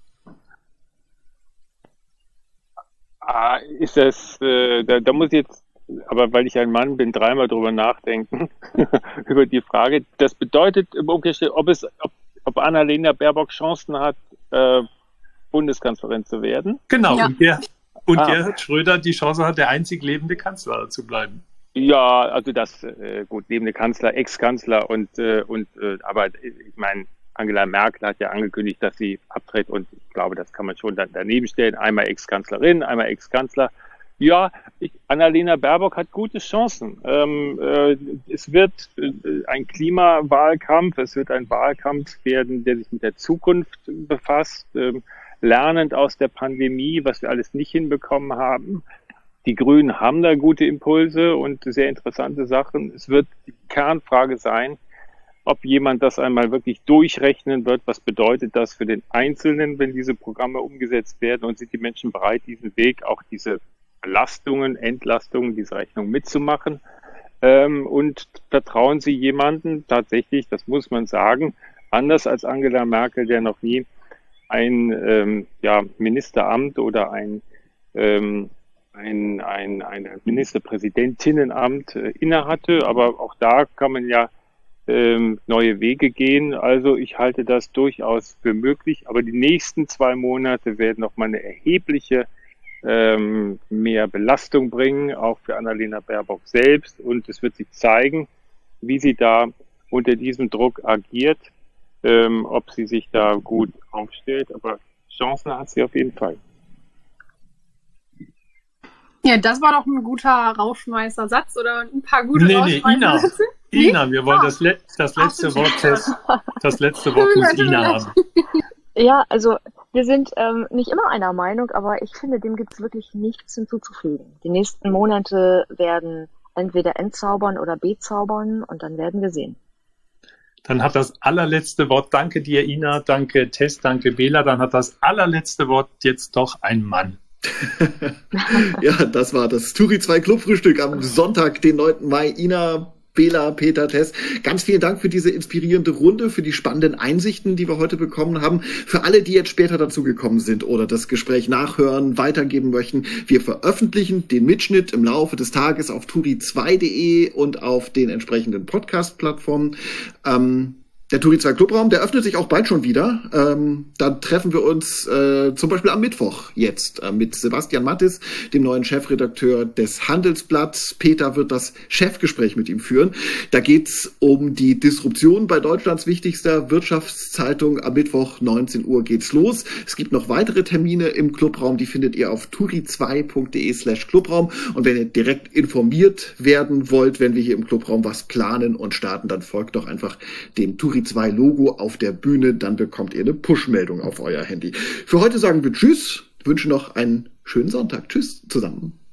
Ah, ist das, äh, da, da muss ich jetzt, aber weil ich ein Mann bin, dreimal drüber nachdenken, über die Frage. Das bedeutet im Umkehrschluss, ob es, ob, ob Annalena Baerbock Chancen hat, äh, Bundeskanzlerin zu werden. Genau, ja. und, der, und ah. Gerhard Schröder die Chance hat, der einzig lebende Kanzler zu bleiben. Ja, also das, äh, gut, lebende Kanzler, Ex-Kanzler und, äh, und äh, aber ich meine, Angela Merkel hat ja angekündigt, dass sie abtritt und ich glaube, das kann man schon dann daneben stellen. Einmal Ex-Kanzlerin, einmal Ex-Kanzler. Ja, ich, Annalena Baerbock hat gute Chancen. Ähm, äh, es wird äh, ein Klimawahlkampf, es wird ein Wahlkampf werden, der sich mit der Zukunft befasst, äh, lernend aus der Pandemie, was wir alles nicht hinbekommen haben. Die Grünen haben da gute Impulse und sehr interessante Sachen. Es wird die Kernfrage sein, ob jemand das einmal wirklich durchrechnen wird, was bedeutet das für den Einzelnen, wenn diese Programme umgesetzt werden und sind die Menschen bereit, diesen Weg, auch diese Belastungen, Entlastungen, diese Rechnung mitzumachen ähm, und vertrauen Sie jemanden tatsächlich, das muss man sagen, anders als Angela Merkel, der noch nie ein ähm, ja, Ministeramt oder ein, ähm, ein, ein, ein Ministerpräsidentinnenamt äh, innehatte, aber auch da kann man ja ähm, neue Wege gehen. Also ich halte das durchaus für möglich, aber die nächsten zwei Monate werden noch mal eine erhebliche ähm, mehr Belastung bringen, auch für Annalena Baerbock selbst und es wird sich zeigen, wie sie da unter diesem Druck agiert. Ähm, ob sie sich da gut aufstellt, aber Chancen hat sie auf jeden Fall. Ja, das war doch ein guter Rauschmeißersatz oder ein paar gute nee, nee, Ina, Rauschmeißersätze. Ina, wir wollen Ah. das, Le das letzte Ach, Wort, Tess. Das letzte Wort muss Ina haben. Ja, also wir sind ähm, nicht immer einer Meinung, aber ich finde, dem gibt es wirklich nichts hinzuzufügen. Die nächsten Monate werden entweder entzaubern oder bezaubern und dann werden wir sehen. Dann hat das allerletzte Wort, danke dir Ina, danke Tess, danke Bela, dann hat das allerletzte Wort jetzt doch ein Mann. Ja, das war das Turi zwei Clubfrühstück am Sonntag, den neunten Mai. Ina, Bela, Peter, Tess, ganz vielen Dank für diese inspirierende Runde, für die spannenden Einsichten, die wir heute bekommen haben. Für alle, die jetzt später dazugekommen sind oder das Gespräch nachhören, weitergeben möchten, wir veröffentlichen den Mitschnitt im Laufe des Tages auf turi zwei punkt de und auf den entsprechenden Podcast-Plattformen. Ähm, Der Turi zwei Clubraum, der öffnet sich auch bald schon wieder. Ähm, dann treffen wir uns äh, zum Beispiel am Mittwoch jetzt äh, mit Sebastian Mattis, dem neuen Chefredakteur des Handelsblatts. Peter wird das Chefgespräch mit ihm führen. Da geht's um die Disruption bei Deutschlands wichtigster Wirtschaftszeitung. Am Mittwoch neunzehn Uhr geht's los. Es gibt noch weitere Termine im Clubraum, die findet ihr auf turi zwei punkt de slash Clubraum. Und wenn ihr direkt informiert werden wollt, wenn wir hier im Clubraum was planen und starten, dann folgt doch einfach dem Turi zwei Logo auf der Bühne, dann bekommt ihr eine Push-Meldung auf euer Handy. Für heute sagen wir Tschüss, wünschen noch einen schönen Sonntag. Tschüss zusammen.